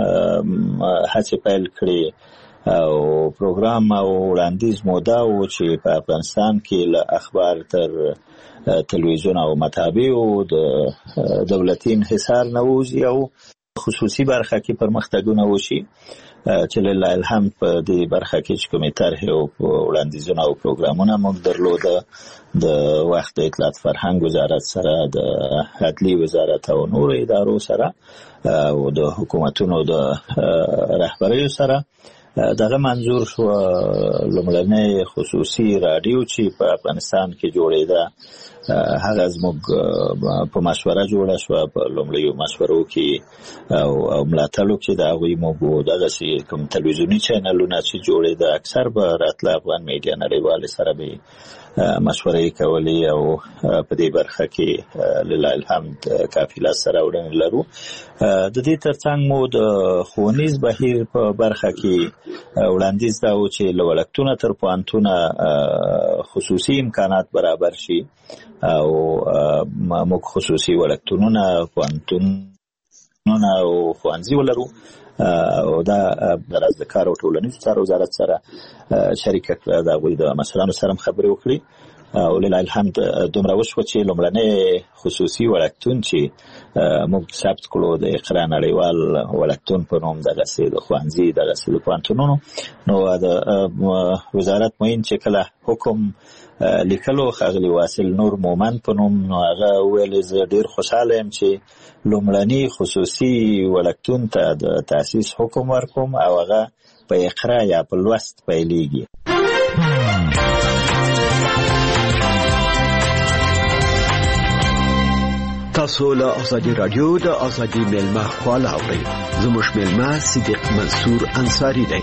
هڅې پیل کړې او پروګرام او وړاندیز مو دا و چې په افغانستان کې له اخبار تر تلویزیون او مطابعو د دولتي انحصار نه ووځي او خصوصي برخه کې پرمختګونه وشي، چې لله الحمد په دې برخه کې چې کومې طرحې او وړاندیزونه او پروګرامونه موږ درلوده د وخت د اطلاعات فرهنګ وزارت سره، د عدلي وزارت او نورو ادارو سره او د حکومتونو د رهبریو سره. دغه منظور شو لومړنۍ خصوصي رادیو چې په افغانستان کې جوړېده هغه زموږ په مشوره جوړه شوه. په لومړیو مشورو کې او ملاتړو کې د هغوی موږ دغسې کوم تلویزیوني چینلونه چې جوړېده اکثر به راتله افغان میډیا نړیوالې سره به مشورې کولې او په دې برخه کې لله الحمد کافي لاس سره وړاندې لرو. د دې ترڅنګ مو د ښوونیز بهیر په برخه کې وړاندیز دا و چې له وړکتونه تر پوهنتونه خصوصي امکانات برابر شي او موږ خصوصي وړکتونونه، پوهنتونونه او ښوونځي ولرو او دا غرض د کار او ټولنیزو چارو وزارت سره شریکه کړه. د هغوی د مسؤلانو سره هم خبرې وکړي او لله الحمد دومره وشوه چې لومړنی خصوصي وړکتون چې موږ ثبت کړو د اقرا نړیوال وړکتون په نوم دغسې د ښوونځي دغسې د پوهنتونونو، نو د وزارت معین چې کله حکم لیکلو ښاغلي واصل نور مومن په نوم، نو هغه ویل زه ډېر خوشحاله یم چې لومړني خصوصي وړکتون ته د تاسیس حکم ورکوم او هغه په اقرا یا په لوست پیلېږي. تاسو له ازادي رادیو د ازادي ملما خواله اورئ. زموږ ملما صدیق منصور انصاری دی.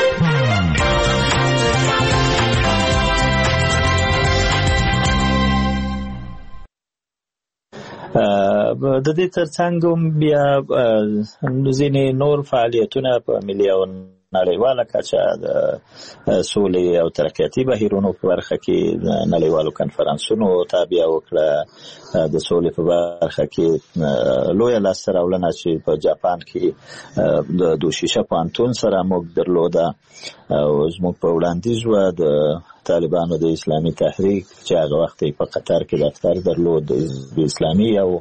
د دې ترڅنګ بیا ځینې نور فعالیتونه په ملي او نړیواله کچه د سولې او ترقیاتي بهیرونو په برخه کې نړیوالو کنفرانسونو تابع وکړه. د سولې په برخه کې لویه لاسته راوړنه چې په جاپان کې د دوشیشه پوهنتون سره موږ درلوده او زموږ په وړاندیز و د طالبانو د اسلامي تحریک چې هغه وخت په قطر کې دفتر درلود د اسلامي او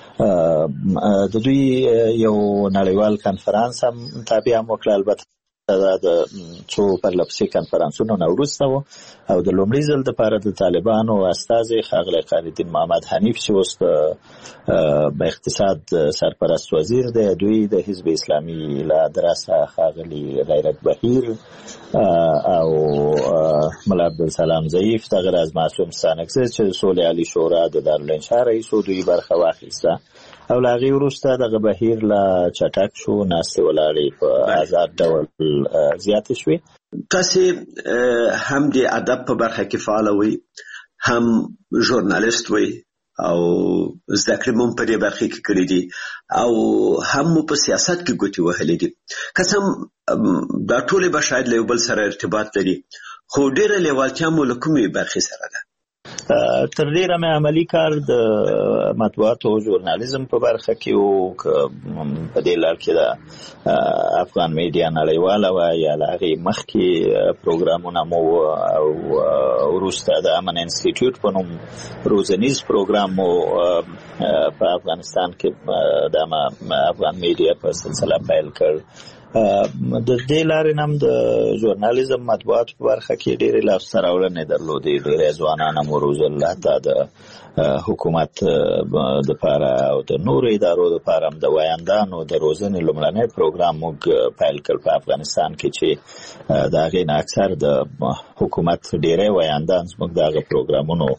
د دوی یو نړیوال کنفرانس هم تابع هم وکړه. البته دا د څو پرلپسې کنفرانسونو نه وروسته و او د لومړي ځل دپاره د طالبانو استازی ښاغلی خالدین محمد حنیف چې اوس د اقتصاد سرپرست وزیر دی، دوی د حزب اسلامي له درسه ښاغلي غیرت بهیر او ملا عبدالسلام ضعیف، دغه راز معصوم ستانکزی چې سولې عالي شورا د دارالانشا رئیس و، دوی برخه واخیسته او له هغې وروسته دغه بهیر لا چټک شو، ناستې ولاړې په آزاد ډول زیاتې شوې. تاسې هم د ادب په برخه کې فعاله وئ، هم ژورنالیست وئ او زده کړې مو په دې برخه کې کړې دي او هم مو په سیاست کې ګوتې وهلې دي. که څه هم دا ټولې به شاید له یو بل سره ارتباط لري، خو ډېره لیوالتیا مو له کومې برخې سره ده؟ تر ډیره مې عملی کار د مطبوعاتو او ژورنالیزم په برخه کې و. په دې لار کې د افغان میډیا نړیواله وه یا له هغې مخکې پروګرامونه مو او وروسته د امن انسټیټیوټ په نوم روزنیز پروګرام مو په افغانستان کې د افغان میډیا په سلسله پیل کړ. د دې لارې نه هم د ژورنالیزم مطبوعاتو په برخه کې ډېرې لاسته راوړنې درلودې، ډېری ځوانان هم وروزل، حتی د حکومت دپاره او د نورو ادارو دپاره هم د ویاندانو د روزنې لومړنی پروګرام موږ پیل کړ په افغانستان کې چې د هغې نه اکثر د حکومت ډېری ویاندان زموږ د هغه پروګرامونو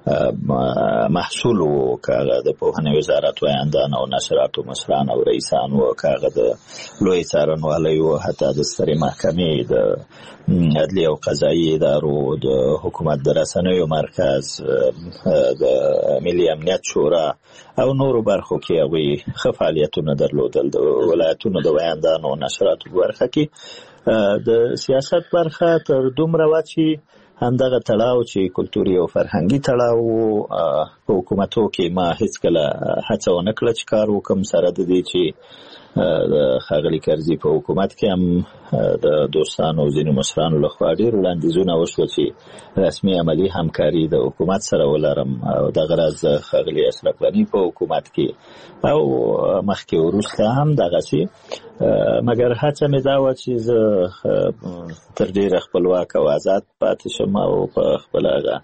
محصول و، که هغه د پوهنې وزارت ویاندان او نشراتو مشران او رئیسان و، که هغه د لوی څارنوالۍ و، حتی د سترې محکمې، د عدلي او قضایي ادارو، د حکومت د رسنیو مرکز، د ملي امنیت شورا او نورو برخو کې هغوی ښه فعالیتونه درلودل. د ولایتونو د ویاندانو او نشراتو په برخه کې د سیاست برخه تر دومره وه چې همدغه تړاو چې کلتوري او فرهنګي تړاو په حکومتو کې ما هیڅکله هڅه ونه کړه چې کار وکړم، سره د دې چې د ښاغلي کرزي په حکومت کې هم د دوستانو او ځینو مشرانو لخوا ډېر وړاندیزونه وشوه چې رسمي عملي همکاري د حکومت سره ولرم او دغه راز د ښاغلي اشرف غني په حکومت کې او مخکې وروسته هم دغسې، مګر هڅه مې دا وه چې زه تر ډېره خپلواک او آزاد پاتې شم او په خپله هغه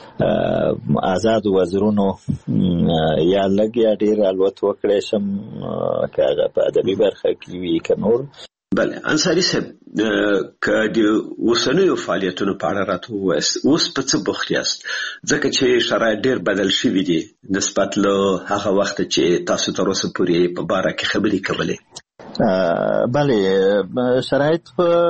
آزاد وزرونو یا لږ یا ډېر الوت وکړی شم، که هغه په ادبي برخه کې وي که نور. بله انصاري صاحب، که د اوسنیو فعالیتونو په اړه راته ووایاست، اوس په څه بوخت یاست؟ ځکه چې شرایط ډېر بدل شوي دي نسبت له هغه وخته چې تاسو تر اوسه پورې په باره کې خبرې کولې. بله، شرایط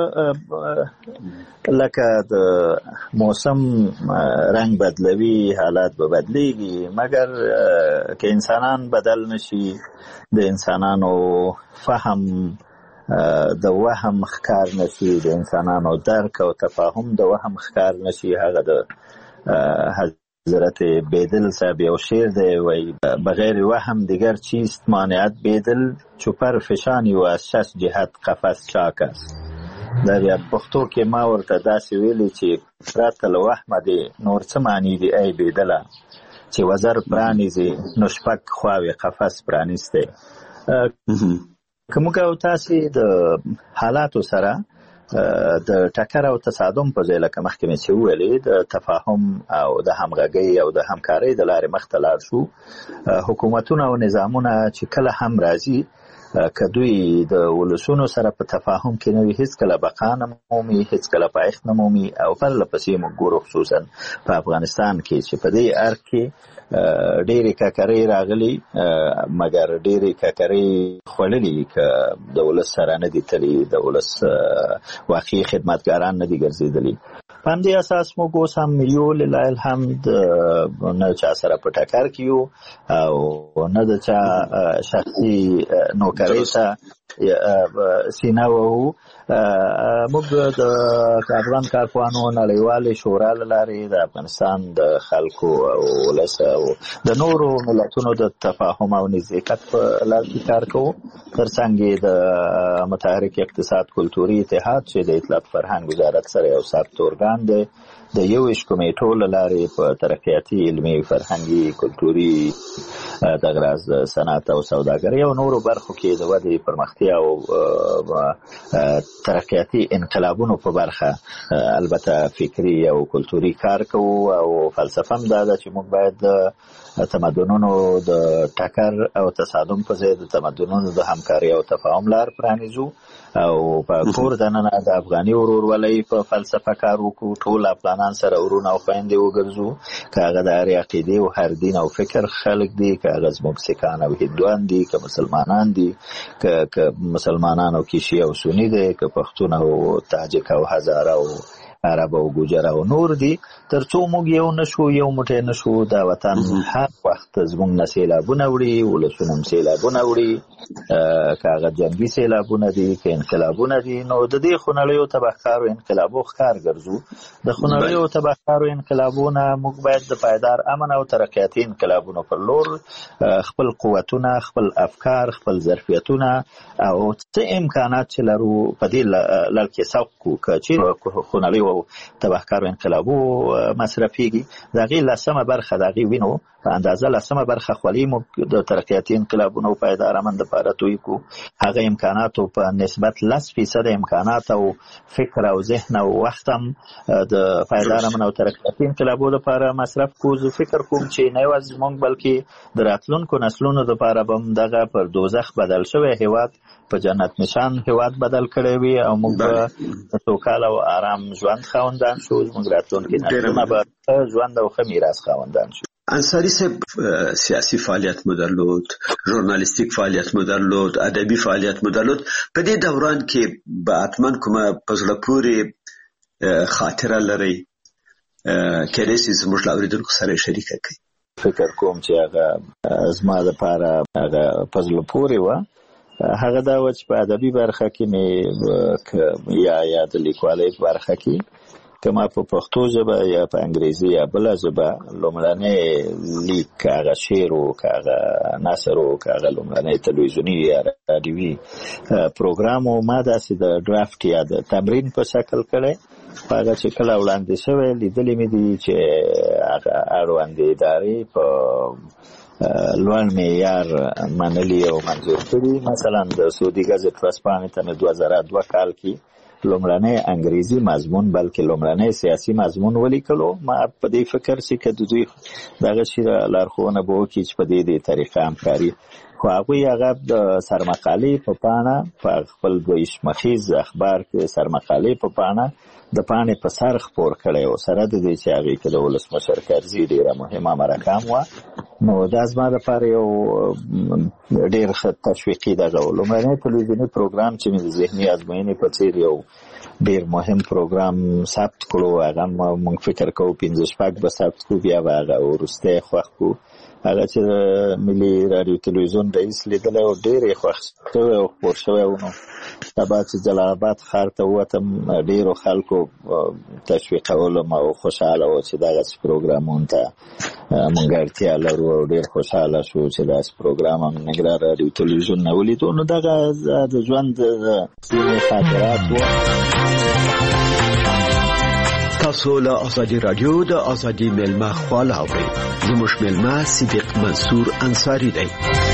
لکه د موسم رنگ بدلوي، حالات به بدلیږي، مګر که انسانان بدل نشي، د انسانانو فهم د وهم ښکار نشي، د انسانانو درک او تفاهم د وهم ښکار نشي، هغه د حضرت بیدل صاحب یو شعر دی، وی بغیر وهم دیگر چیست مانعت بیدل چوپر فشانی و از شش جهت قفس چاک است. در یا پښتو کې ما ورته داسې ویلي چې پرته له وهمه دی نور څه معنی دی ای بیدله، چې وزر پرانیزي نو شپږ خواوې قفس پرانیستی. که موږ او تاسې د حالاتو سره د ټکر او تصادم په ځای لکه مخکې مې چې وویلې د تفاهم او د همغږۍ او د همکارۍ د لارې مخته لاړ شو، حکومتونه او نظامونه چې کله هم راځي که دوی د ولسونو سره په تفاهم کې نه وي، هیڅکله بقا نه مومي، هیڅکله پایښت نه مومي او پرله پسې موږ ګورو خصوصا په افغانستان کې چې په دې ارګ کې ډېرې ککرۍ راغلي، مګر ډېرې ککرۍ خوړلي که د ولس سره نه دي تلي، د ولس واقعي خدمتګاران نه دي ګرځېدلي. په همدې اساس موږ اوس هم یو لله الحمد نه چا سره په ټکر کې یو او نه د چا شخصي نوکرۍ ته سینه وهو موږ د افغان کارپوهانو نړیوالې شورا له لارې د افغانستان د خلکو او ولس او د نورو ملتونو د تفاهم او نزدېکت په لار کې کار کوو. ترڅنګ د متحرک اقتصاد کلتوري اتحاد چې د اطلاعات فرهنګ وزارت سره یو ثابت ارګان دی د یوویشت کمیټو له لارې په ترقیاتي علمي فرهنګي کلتوري د غراز صنعت او سوداګرۍ او نورو برخو کې د ودې پرمختیا او ترقیاتي انقلابونو په برخه البته فکری او کلتوري کار کوو او فلسفه هم دا ده چې موږ باید د تمدنونو د ټکر او تصادم په ځای د تمدنونو د همکاري او تفاهم لار پرانیزو او په کور دننه د افغاني ورورولۍ په فلسفه کار وکړو. ټول افغانان سره ورونه او خویندې وګرځو، که هغه د هرې عقیدې او هر دین او فکر خلک دي، که هغه زموږ سیکان او هندوان دي، که مسلمانان دي، که مسلمانان او کیشي او سني دي، که پښتون او تاجک او هزاره او عرب او ګوجر او نور دي. ترڅو موږ یو نشو یو موټی نشو د وطن هر وخت زموږ نه سیلابونه وړي، ولسونه هم سیلابونه وړي، که هغه جنګي سیلابونه دي که انقلابونه دي، نو د دې خونړیو تبهکارو انقلابو ښکار ګرځو. د خونړیو تبهکارو انقلابونه موږ باید د پایدار امن او ترقیاتي انقلابونو پر لور خپل قوتونه، خپل افکار، خپل ظرفیتونه او څه امکانات چې لرو په دې لړ کې سوق کړو. که چیرې خونړیو تبهکارو انقلابو مصرفيږي، د هغې لسمه برخه د هغې وینو په اندازه لسمه برخه خولي موږ د ترقیاتي انقلابونو پایدار امن دپاره توی کړو. هغه امکاناتو په نسبت لس فیصد امکانات او فکر او ذهن او وخت هم د پایدار امن او ترقیاتي انقلابو لپاره مصرف کړو. زه فکر کوم چې نه یوازې موږ بلکې د راتلونکو نسلونو دپاره به هم دغه پر دوزخ بدل شوی هیواد په جنت نشان هیواد بدل کړی وي او موږ به سوکاله او آرام ژوند خاوندان شو. زموږ راتلونکي نسلونه به ژوند او ښه میراث خاوندان شو. انصاري صاحب سیاسي فعالیت مو درلود، ژورنالیستیک فعالیت مو درلود، ادبي فعالیت مو درلود. په دې دوران کې به حتما کومه په زړه پورې خاطره لرئ، کېدای شي زموږ له اورېدونکو سره یې شریکه کړئ. فکر کوم چې هغه زما دپاره هغه په زړه پورې وه. هغه دا و چې په ادبي برخه کې مې یا یا د لیکوالۍ په برخه کې که ما په پښتو ژبه یا په انګریزي یا بله ژبه لومړنی لیک، که هغه شعر و، که هغه نثر و، که هغه لومړنی تلویزیوني یا راډیوي پروګرام و، ما داسې د ډرافټ یا د تمرین په شکل کړی. په هغه چې کله وړاندې شوی لیدلې مې دي چې هغه اړوندې ادارې په لوړ معیار منلي او منظور کړي. مثلا د سعودي ګزټ ورځپاڼې ته مې دوه زره دوه کال کې لومړنی انګریزي مضمون بلکې لومړنی سیاسي مضمون ولیکلو. ما په دې فکر چې که د دوی دغه شي لارښوونه به وکړي چې په دې دې طریقه همکاري، خو هغوی هغه د سرمقالې په پاڼه په خپل دویش مخیز اخبار کې سرمقالې په پاڼه د پاڼې په سر خپور کړی و، سره د دې چې هغې کې د ولسمشر کرزي ډېره مهمه مرکه هم وه. نو دا زما دپاره یو ډېر ښه تشویقي دغه و. لومړنی تلویزیوني پروګرام چې مې د ذهني ازموینې په څېر یو ډېر مهم پروګرام ثبت کړو، هغه موږ فکر کوو پنځه شپږ به ثبت کړو، بیا به هغه وروستی خوښ کړو. هغه چې ملي راډیو تلویزیون رئیس لیدلی و، ډېر یې خوښ شوی او خپور شوی و. نو سبا چې جلال آباد ښار ته ووتم، ډېرو خلکو تشویقولم او خوشحاله و چې دغسې پروګرامونو ته موږ اړتیا لرو او ډېر خوشحاله شو چې داسې پروګرام هم ننګرهار راډیو تلویزیون نه ولیدو. نو دغه د ژوند ځینې خاطرات و. تاسو له ازادي رادیو د ازادي مېلمه خواله اورئ. زموږ مېلمه صدیق منصور انصاري دی.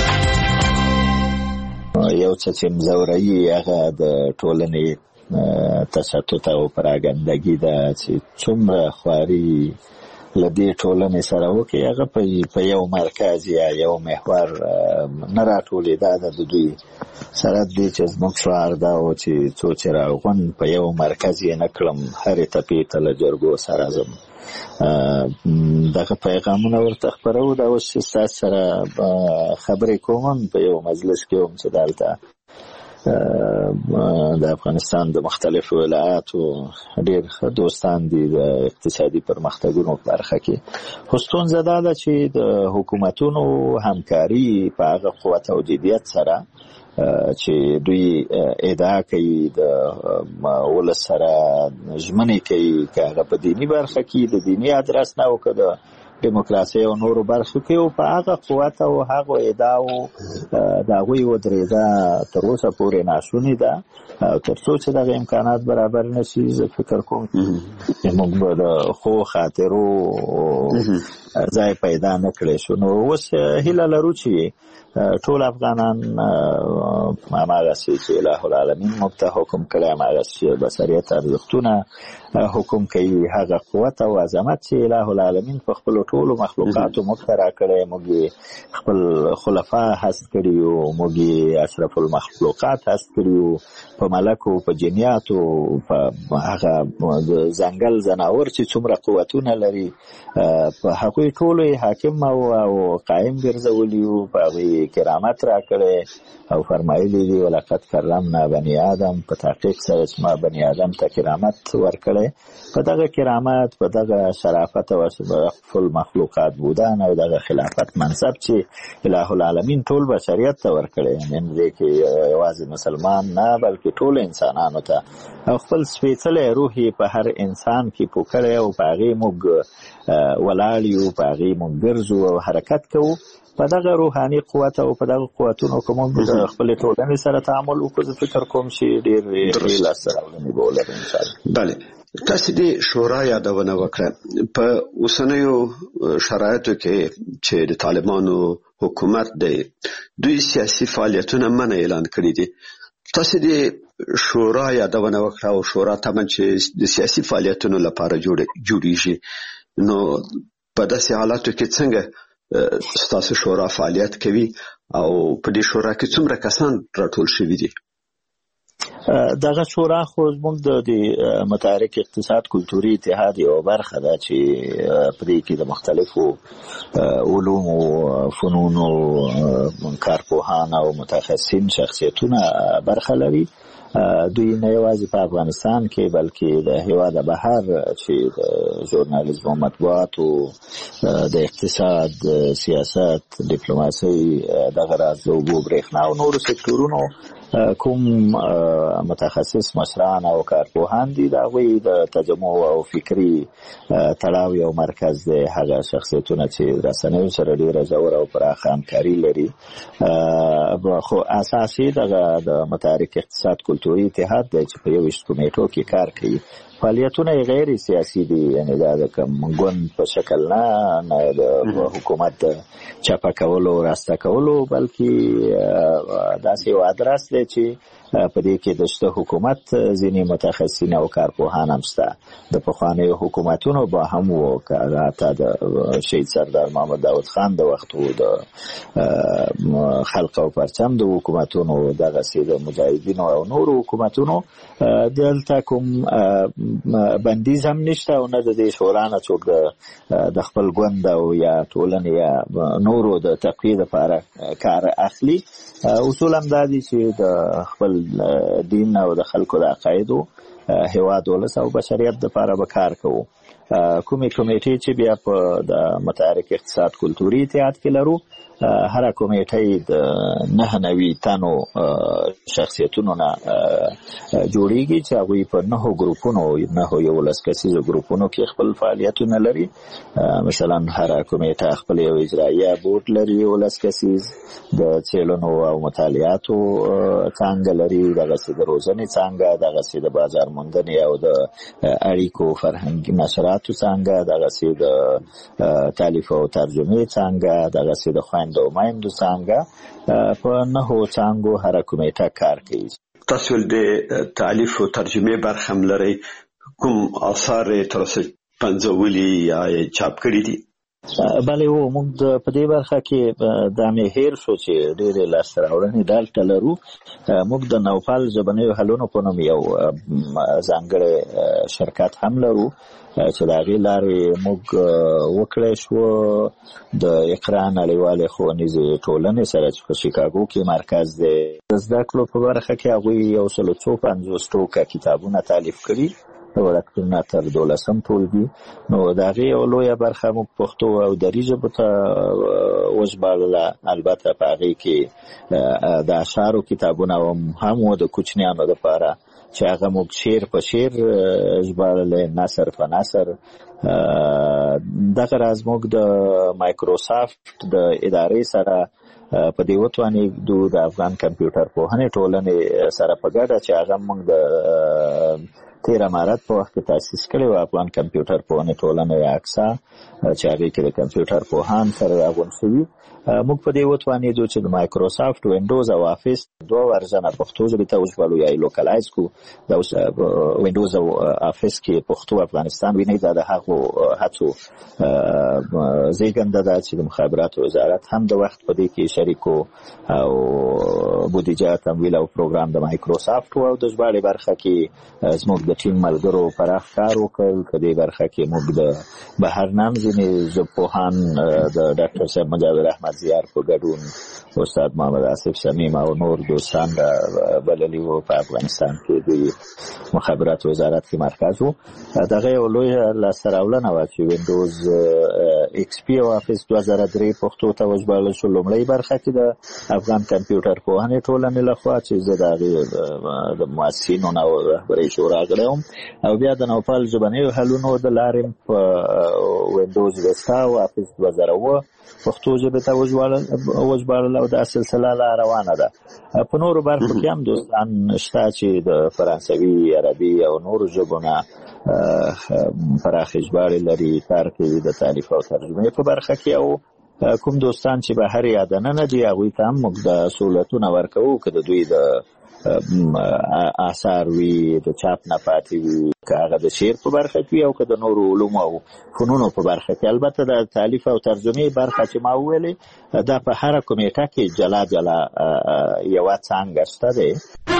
یو څه چې مزورایي هغه د ټولنې تشتت او پراګندګي ده چې څومره خواري له دې ټولنې سره وکړي، هغه په یو مرکز یا یو محور نه راټولېده. د دوی سره دې چې زموږ شعار دا و چې څو چې راغون په یو مرکز یې نه کړم، هرې تپې ته له جرګو سره ځم. دغه پیغامونه ورته خپرو. دا اوس چې ستاسو سره خبرې کوم په یو مجلس کې وم چې دلته د افغانستان د مختلفو ولایاتو ډېر ښه دوستان دي د اقتصادي پرمختګونو په برخه کې. خو ستونزه دا ده چې د حکومتونو همکاري په هغه قوت او جدیت سره چې دوی ادعا کوي د ولس سره ژمنې کوي که هغه په دینی برخه کې د دینی ادرس نه او که د دیموکراسي او نورو برخو کې او په هغه قوت او هغه ادعاو د هغوی ودرېده تر اوسه پورې ناشونې ده. تر څو چې دغه امکانات برابر نشي زه فکر کوم چې موږ به د ښو خاطرو ځای پیدا نه کړی شو. نو اوس هیله لرو چې ټول افغانان هماغسې چې اله العالمین موږ ته حکم کړی هماغسې چې بشریت ارزښتونه حکم کوي هغه قوت او عظمت چې اله العالمین په خپلو ټولو مخلوقاتو موږ ته راکړی. موږ خپل خلفا هست کړي یو، موږ اشرف المخلوقات هست کړي یو، په ملکو په جنیاتو په هغه ځنګل ځناور چې څومره قوتونه لري په هغوی ټولو یې حاکم او قایم ګرځولي وو، په هغوی کرامت راکړی او فرمایلی دي ولقد کرمنا بني آدم، په تحقیق سره چې ما بني آدم ته کرامت ورکړی. په دغه کرامت په دغه شرافت او اشرف المخلوقات بودن او دغه خلافت منصب چې اله العالمین ټول بشریت ته ورکړی، یعنې دې کې یوازې مسلمان نه بلکې ټول انسانانو ته او خپل سپېڅلی روح یې په هر انسان کې پوکړی او په هغې موږ ولاړ یو، په هغې موږ ګرځو او حرکت کوو. په دغه روحاني قوت او په دغه قوتونو که موږ د خپلې ټولنې سره تعامل وکړو زه فکر کوم چې ډېر ډېر لاسته راوړنې به ولرو انشاءالله. بله، تاسو د شورا یادونه وکړه. په اوسنیو شرایطو کې چې د طالبانو حکومت دی دوی سیاسي فعالیتونه منع اعلان کړي دي. تاسو د شورا یادونه وکړه او شورا طبعا چې د سیاسي فعالیتونو لپاره جوړیږي، نو په داسې حالاتو کې څنګه ستاسو شورا فعالیت کوي او په دې شورا کې څومره کسان راټول شوي دي؟ دغه شورا خو زموږ د متحرک اقتصاد کلتوري اتحاد یوه برخه ده چې په دې کې د مختلفو علومو فنونو کارپوهان او متخصصین شخصیتونه برخه لري. دوی نه یوازې په افغانستان کې بلکې د هیواد بهر چې د ژورنالیزم او مطبوعاتو د اقتصاد، سیاست، ډیپلوماسي، دغه راز د اوبو برېښنا او نورو سکتورونو کوم متخصص مشران او کارپوهان دي د هغوی د تجمع او فکري تړاو یو مرکز دی. هغه شخصیتونه چې رسنیو سره ډېره ژوره او پراخه همکاري لري. خو اساسي دغه د متحرک اقتصاد کلتوري اتحاد دی چې په یوویشت کمیټو کې کار کوي. فعالیتونه یې غیر سیاسي دي، یعنې دا د کوم ګوند په شکل نه نه د حکومت د چپه کولو راسته کولو بلکې داسې یو ادرس دی چې په دې کې د شته حکومت ځینې متخصصین او کارپوهان هم شته. د پخوانیو حکومتونو به هم و که هغه حتی د شهید سردار محمد داود خان د وختو د خلق او پرچم د حکومتونو، دغسې د مجاهدینو او نورو حکومتونو دلته کوم بندیز هم نشته او نه د دې شورا نه څوک د خپل ګوند او یا ټولنې یا نورو د تقویې دپاره کار اخلي. اصول هم دا دي چې د خپل دین او د خلکو د عقایدو هیواد ولس او بشریت دپاره به کار کوو. کومې کمیټې چې بیا په د متحرک اقتصاد کلتوري اتحاد کې لرو، هر کمیټه د نه نوي تنو شخصیتونو نه جوړیږي چې هغوی په نهو ګروپونو نهو یولس کسیزو ګروپونو کې خپل فعالیتونه لري. مثلا هر کمیټه خپل یو اجرایه بورډ لري یولس کسیز، د څېړنو او مطالعاتو څانګه لري، دغسې د روزنې څانګه، دغسې د بازار موندنې او د اړیکو فرهنګي نشراتو څانګه، دغسې د تالیف او ترجمې څانګه، دغسې د خویندو او میندو څانګه. په نهو څانګو هره کمیټه کار کوي. تاسو د تالیف او ترجمې برخه هم لرئ، کوم آثار تر اوسه پنځولي یا چاپ کړي دي؟ بله و موږ په دې برخه کې دا مې هیر شو چې ډېرې لاسته راوړنې دلته لرو. موږ د نوپال ژبنیو حلونو په نوم یو ځانګړی شرکت هم لرو چې د هغې لارې موږ وکړی شو د اقرا نړیوالې ښوونیزې ټولنې سره چې په شیکاګو کې مرکز دی د زده کړو په برخه کې هغوی یو سلو څو پنځوس ټوکه کتابونه تالیف کړي وړکتون نه تر دولسم ټولګي. نو د هغې یو لویه برخه موږ پښتو او دري ژبو ته وژباړله. البته په هغې کې د اشعارو کتابونه هم و د کوچنیانو دپاره چې هغه موږ شعر په شعر ژباړلی، نثر په نثر. دغه راز موږ د مایکروسافت د ادارې سره په دې وتوانېږو د افغان کمپیوټر پوهنې ټولنې سره په ګډه چې هغه موږ د تیر امارت په وخت کې تاسیس کړی و، افغان کمپیوټر پوهنې ټولنه یا اکسا، چې هغې کې د کمپیوټر پوهان سره راغونډ شوي. موږ په دې وتوانېدو چې د مایکروسافت وینډوز او افیس دوه ورژنه پښتو ژبې ته وژباړو یا یې لوکلایز کړو. د وینډوز او افیس کې پښتو افغانستان وینئ، دا د هغو هڅو زیږنده ده چې د مخابراتو وزارت هم د وخت په دې کې شریک و او بودیجه تمویل او پروګرام د مایکروسافت و. او د ژباړې برخه کې زموږ د ټیم ملګرو پراخ کار وکړ. په دې برخه کې موږ د بهرنام ځینې ژبپوهان د ډاکټر صاحب مجاور احمد زیار په ګډون استاد محمد آصف صمیم او نور دوستان بللي وو. په افغانستان کې د مخابرات وزارت کې مرکز وو. دغه یو لویه لاسته راوړنه وه چې وینډوز ایکس پی او افیس دوه زره درې پښتو ته وژباړل شو. لومړۍ برخه کې د افغان کمپیوټر پوهنې ټولنې لخوا چې زه د هغې د مؤسسینو نه رهبرۍ شورا غړی وم، او بیا د نوپال ژبنیو حلونو د لارې په وینډوز وستا او افیس دوه زره اووه پښتو ژبې ته وژباړل او دا سلسله لا روانه ده. په نورو برخو کې هم دوستان شته چې د فرانسوي، عربي او نورو ژبو نه پراخې ژباړې لري، کار کوي د تالیف او ترجمې په برخه کې. او کوم دوستان چې بهر یا دننه دي هغوی ته هم موږ د سهولتونه ورکوو، که د دوی د آثار وي د چاپ نه پاتې وي، که هغه د شعر په برخه کې او که د نورو علومو او فنونو په برخه کې. البته د تالیف او ترجمې برخه چې ما وویلې دا په هره کمیټه کې جلا جلا یوه څانګه شته دی.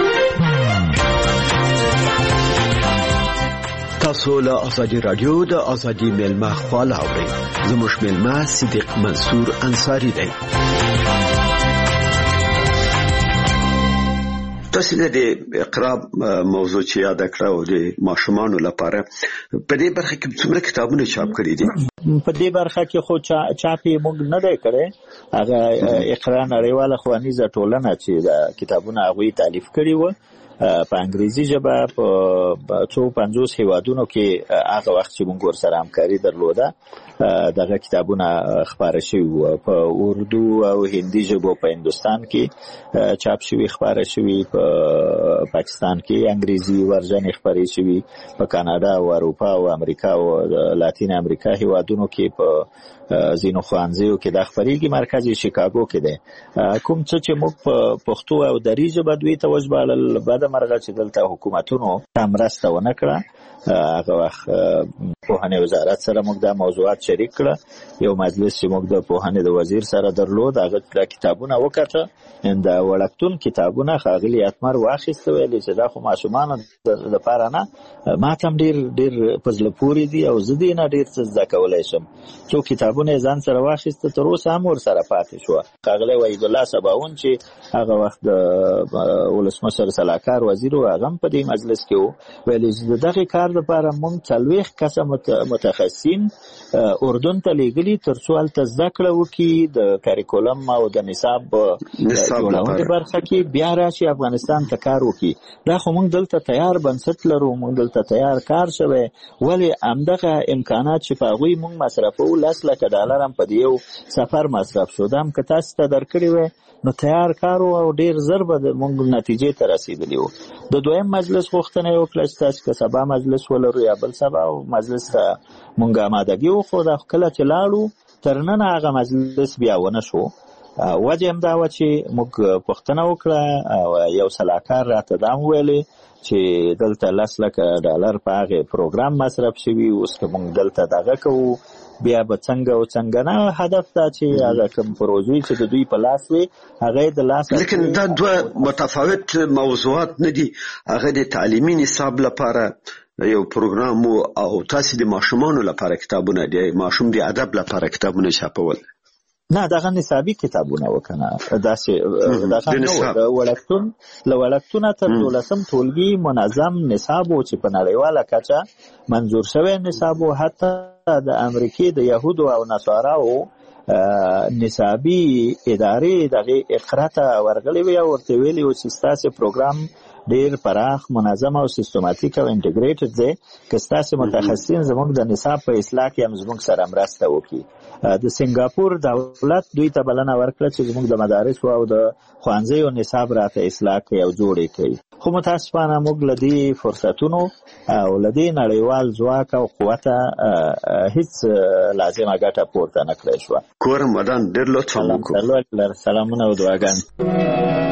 تاسو له ازادي رادیو د ازادي میلمه خواله اورئ. زموږ میلمه صدیق منصور انصاری دی. تاسو د اقرا موضوع چې یاد کړو او د ماشومانو لپاره په دې برخه کې څومره کتابونه چاپ کړي دي؟ په دې برخه کې خو چاپ یې موږ نه دی کړی. هغه اقرا نړیواله ښوونیزه ټولنه چې د کتابونه هغوی تالیف کړي وو په انګریزي ژبه په څو پنځوس هیوادونو کې هغه وخت چې موږ ورسره همکاري درلوده دغه کتابونه خپاره شوي وو. په اردو او هندي ژبو په هندوستان کې چاپ شوي، خپاره شوي. په پاکستان کې انګریزي ورژنې خپرې شوي. په کاناډا او اروپا او امریکا او لاتین امریکا هیوادونو کې په ځینو ښوونځیو کې دا خپرېږي. مرکز یې شیکاګو کې دی. کوم څه چې موږ په پښتو او دري ژبه دوی ته وژباړل، بده مرغه چې دلته حکومتونو ته مرسته ونه کړه. هغه وخت پوهنې وزارت سره موږ دا موضوعات شریک کړه. یو مجلس چې موږ د پوهنې د وزیر سره درلود، هغه دا کتابونه وکړه. د وړکتون کتابونه ښاغلي اتمر واخیسته، ویلې چې دا خو ماشومانو دپاره نه، ما ته هم ډېر ډېر په زړه پورې دي او زه دې نه ډېر څه زده کولی شم. څو کتابونه یې ځان سره واخیسته، تر اوسه هم ورسره پاتې شوه. ښاغلی وحیدالله سباون چې هغه وخت د ولسمشر سلاکار وزیر و، هغه هم په دې مجلس کې و، ویلې چې د دغې کار لپاره موږ څلوېښت کسه متخصصین اردن ته لیږلي تر څو هلته زده کړه وکړي د کریکولم او د نصاب جوړونې برخه کې، بیا راشي افغانستان ته کار وکړي. دا خو موږ دلته تیار بنسټ لرو، موږ دلته تیار کار شوی. ولې همدغه امکانات چې په هغوی موږ مصرفوو، لس لکه ډالر هم په دې یو سفر مصرف شو. دا هم که تاسو ته درکړی وی نو تیار کار و او ډېر زر به موږ نتیجې ته رسېدلي وو. د دویم مجلس غوښتنه یې وکړه چې تاسو که سبا مجلس ولرو یا بل سبا مجلس ته موږ آمادګي وښوده. خو کله چې لاړو تر ننه هغه مجلس بیا ونه شو. وجه هم دا وه چې موږ پوښتنه وکړه او یو سلاکار راته دا هم ویلې چې دلته لس لکه ډالر په هغې پروګرام مصرف شوي، اوس که موږ دلته دغه کوو بیا به څنګه او څنګه نه. هدف دا چې هغه کوم پروژې چې د دوی په لاس وي هغه د لاس. لیکن دا دوه متفاوت موضوعات نه دي. هغه د تعلیمي نصاب لپاره یو پروګرام او تاسو د ماشومانو لپاره کتابونه دي، ماشوم د ادب لپاره کتابونه چاپول. نه دغه نصابي کتابونه وکنه داسې دغه نو ولکتون لولکتونه تر دولسم ټولګي منظم نصاب او چې په نړیواله کچه منظور شوی نصاب او حتی د امریکای د يهودو او نصاراو نصابي ادارې دغه اقرا ته ورغلي وي او ورته ویلي او چې تاسو پروګرام ډیر پراخ منظم او سیستماتیک او انټیګریټډ دی که تاسو متخصصین زموږ د نصاب په اصلاح کې هم زموږ سره مرسته وکړي. د سنگاپور دولت دوی ته بلنه ورکړه چې زموږ د مدارس او د ښوونځیو نصاب راته اصلاح کوي او جوړ کړي. خو متاسفانه موږ لدی فرصتونو او لدی نړیوال ځواک او قوت هیڅ لازمه ګټه پورته نه کړې شو. کور مدان ډېر لطفا وکړو. سلامونه او دعاګانې.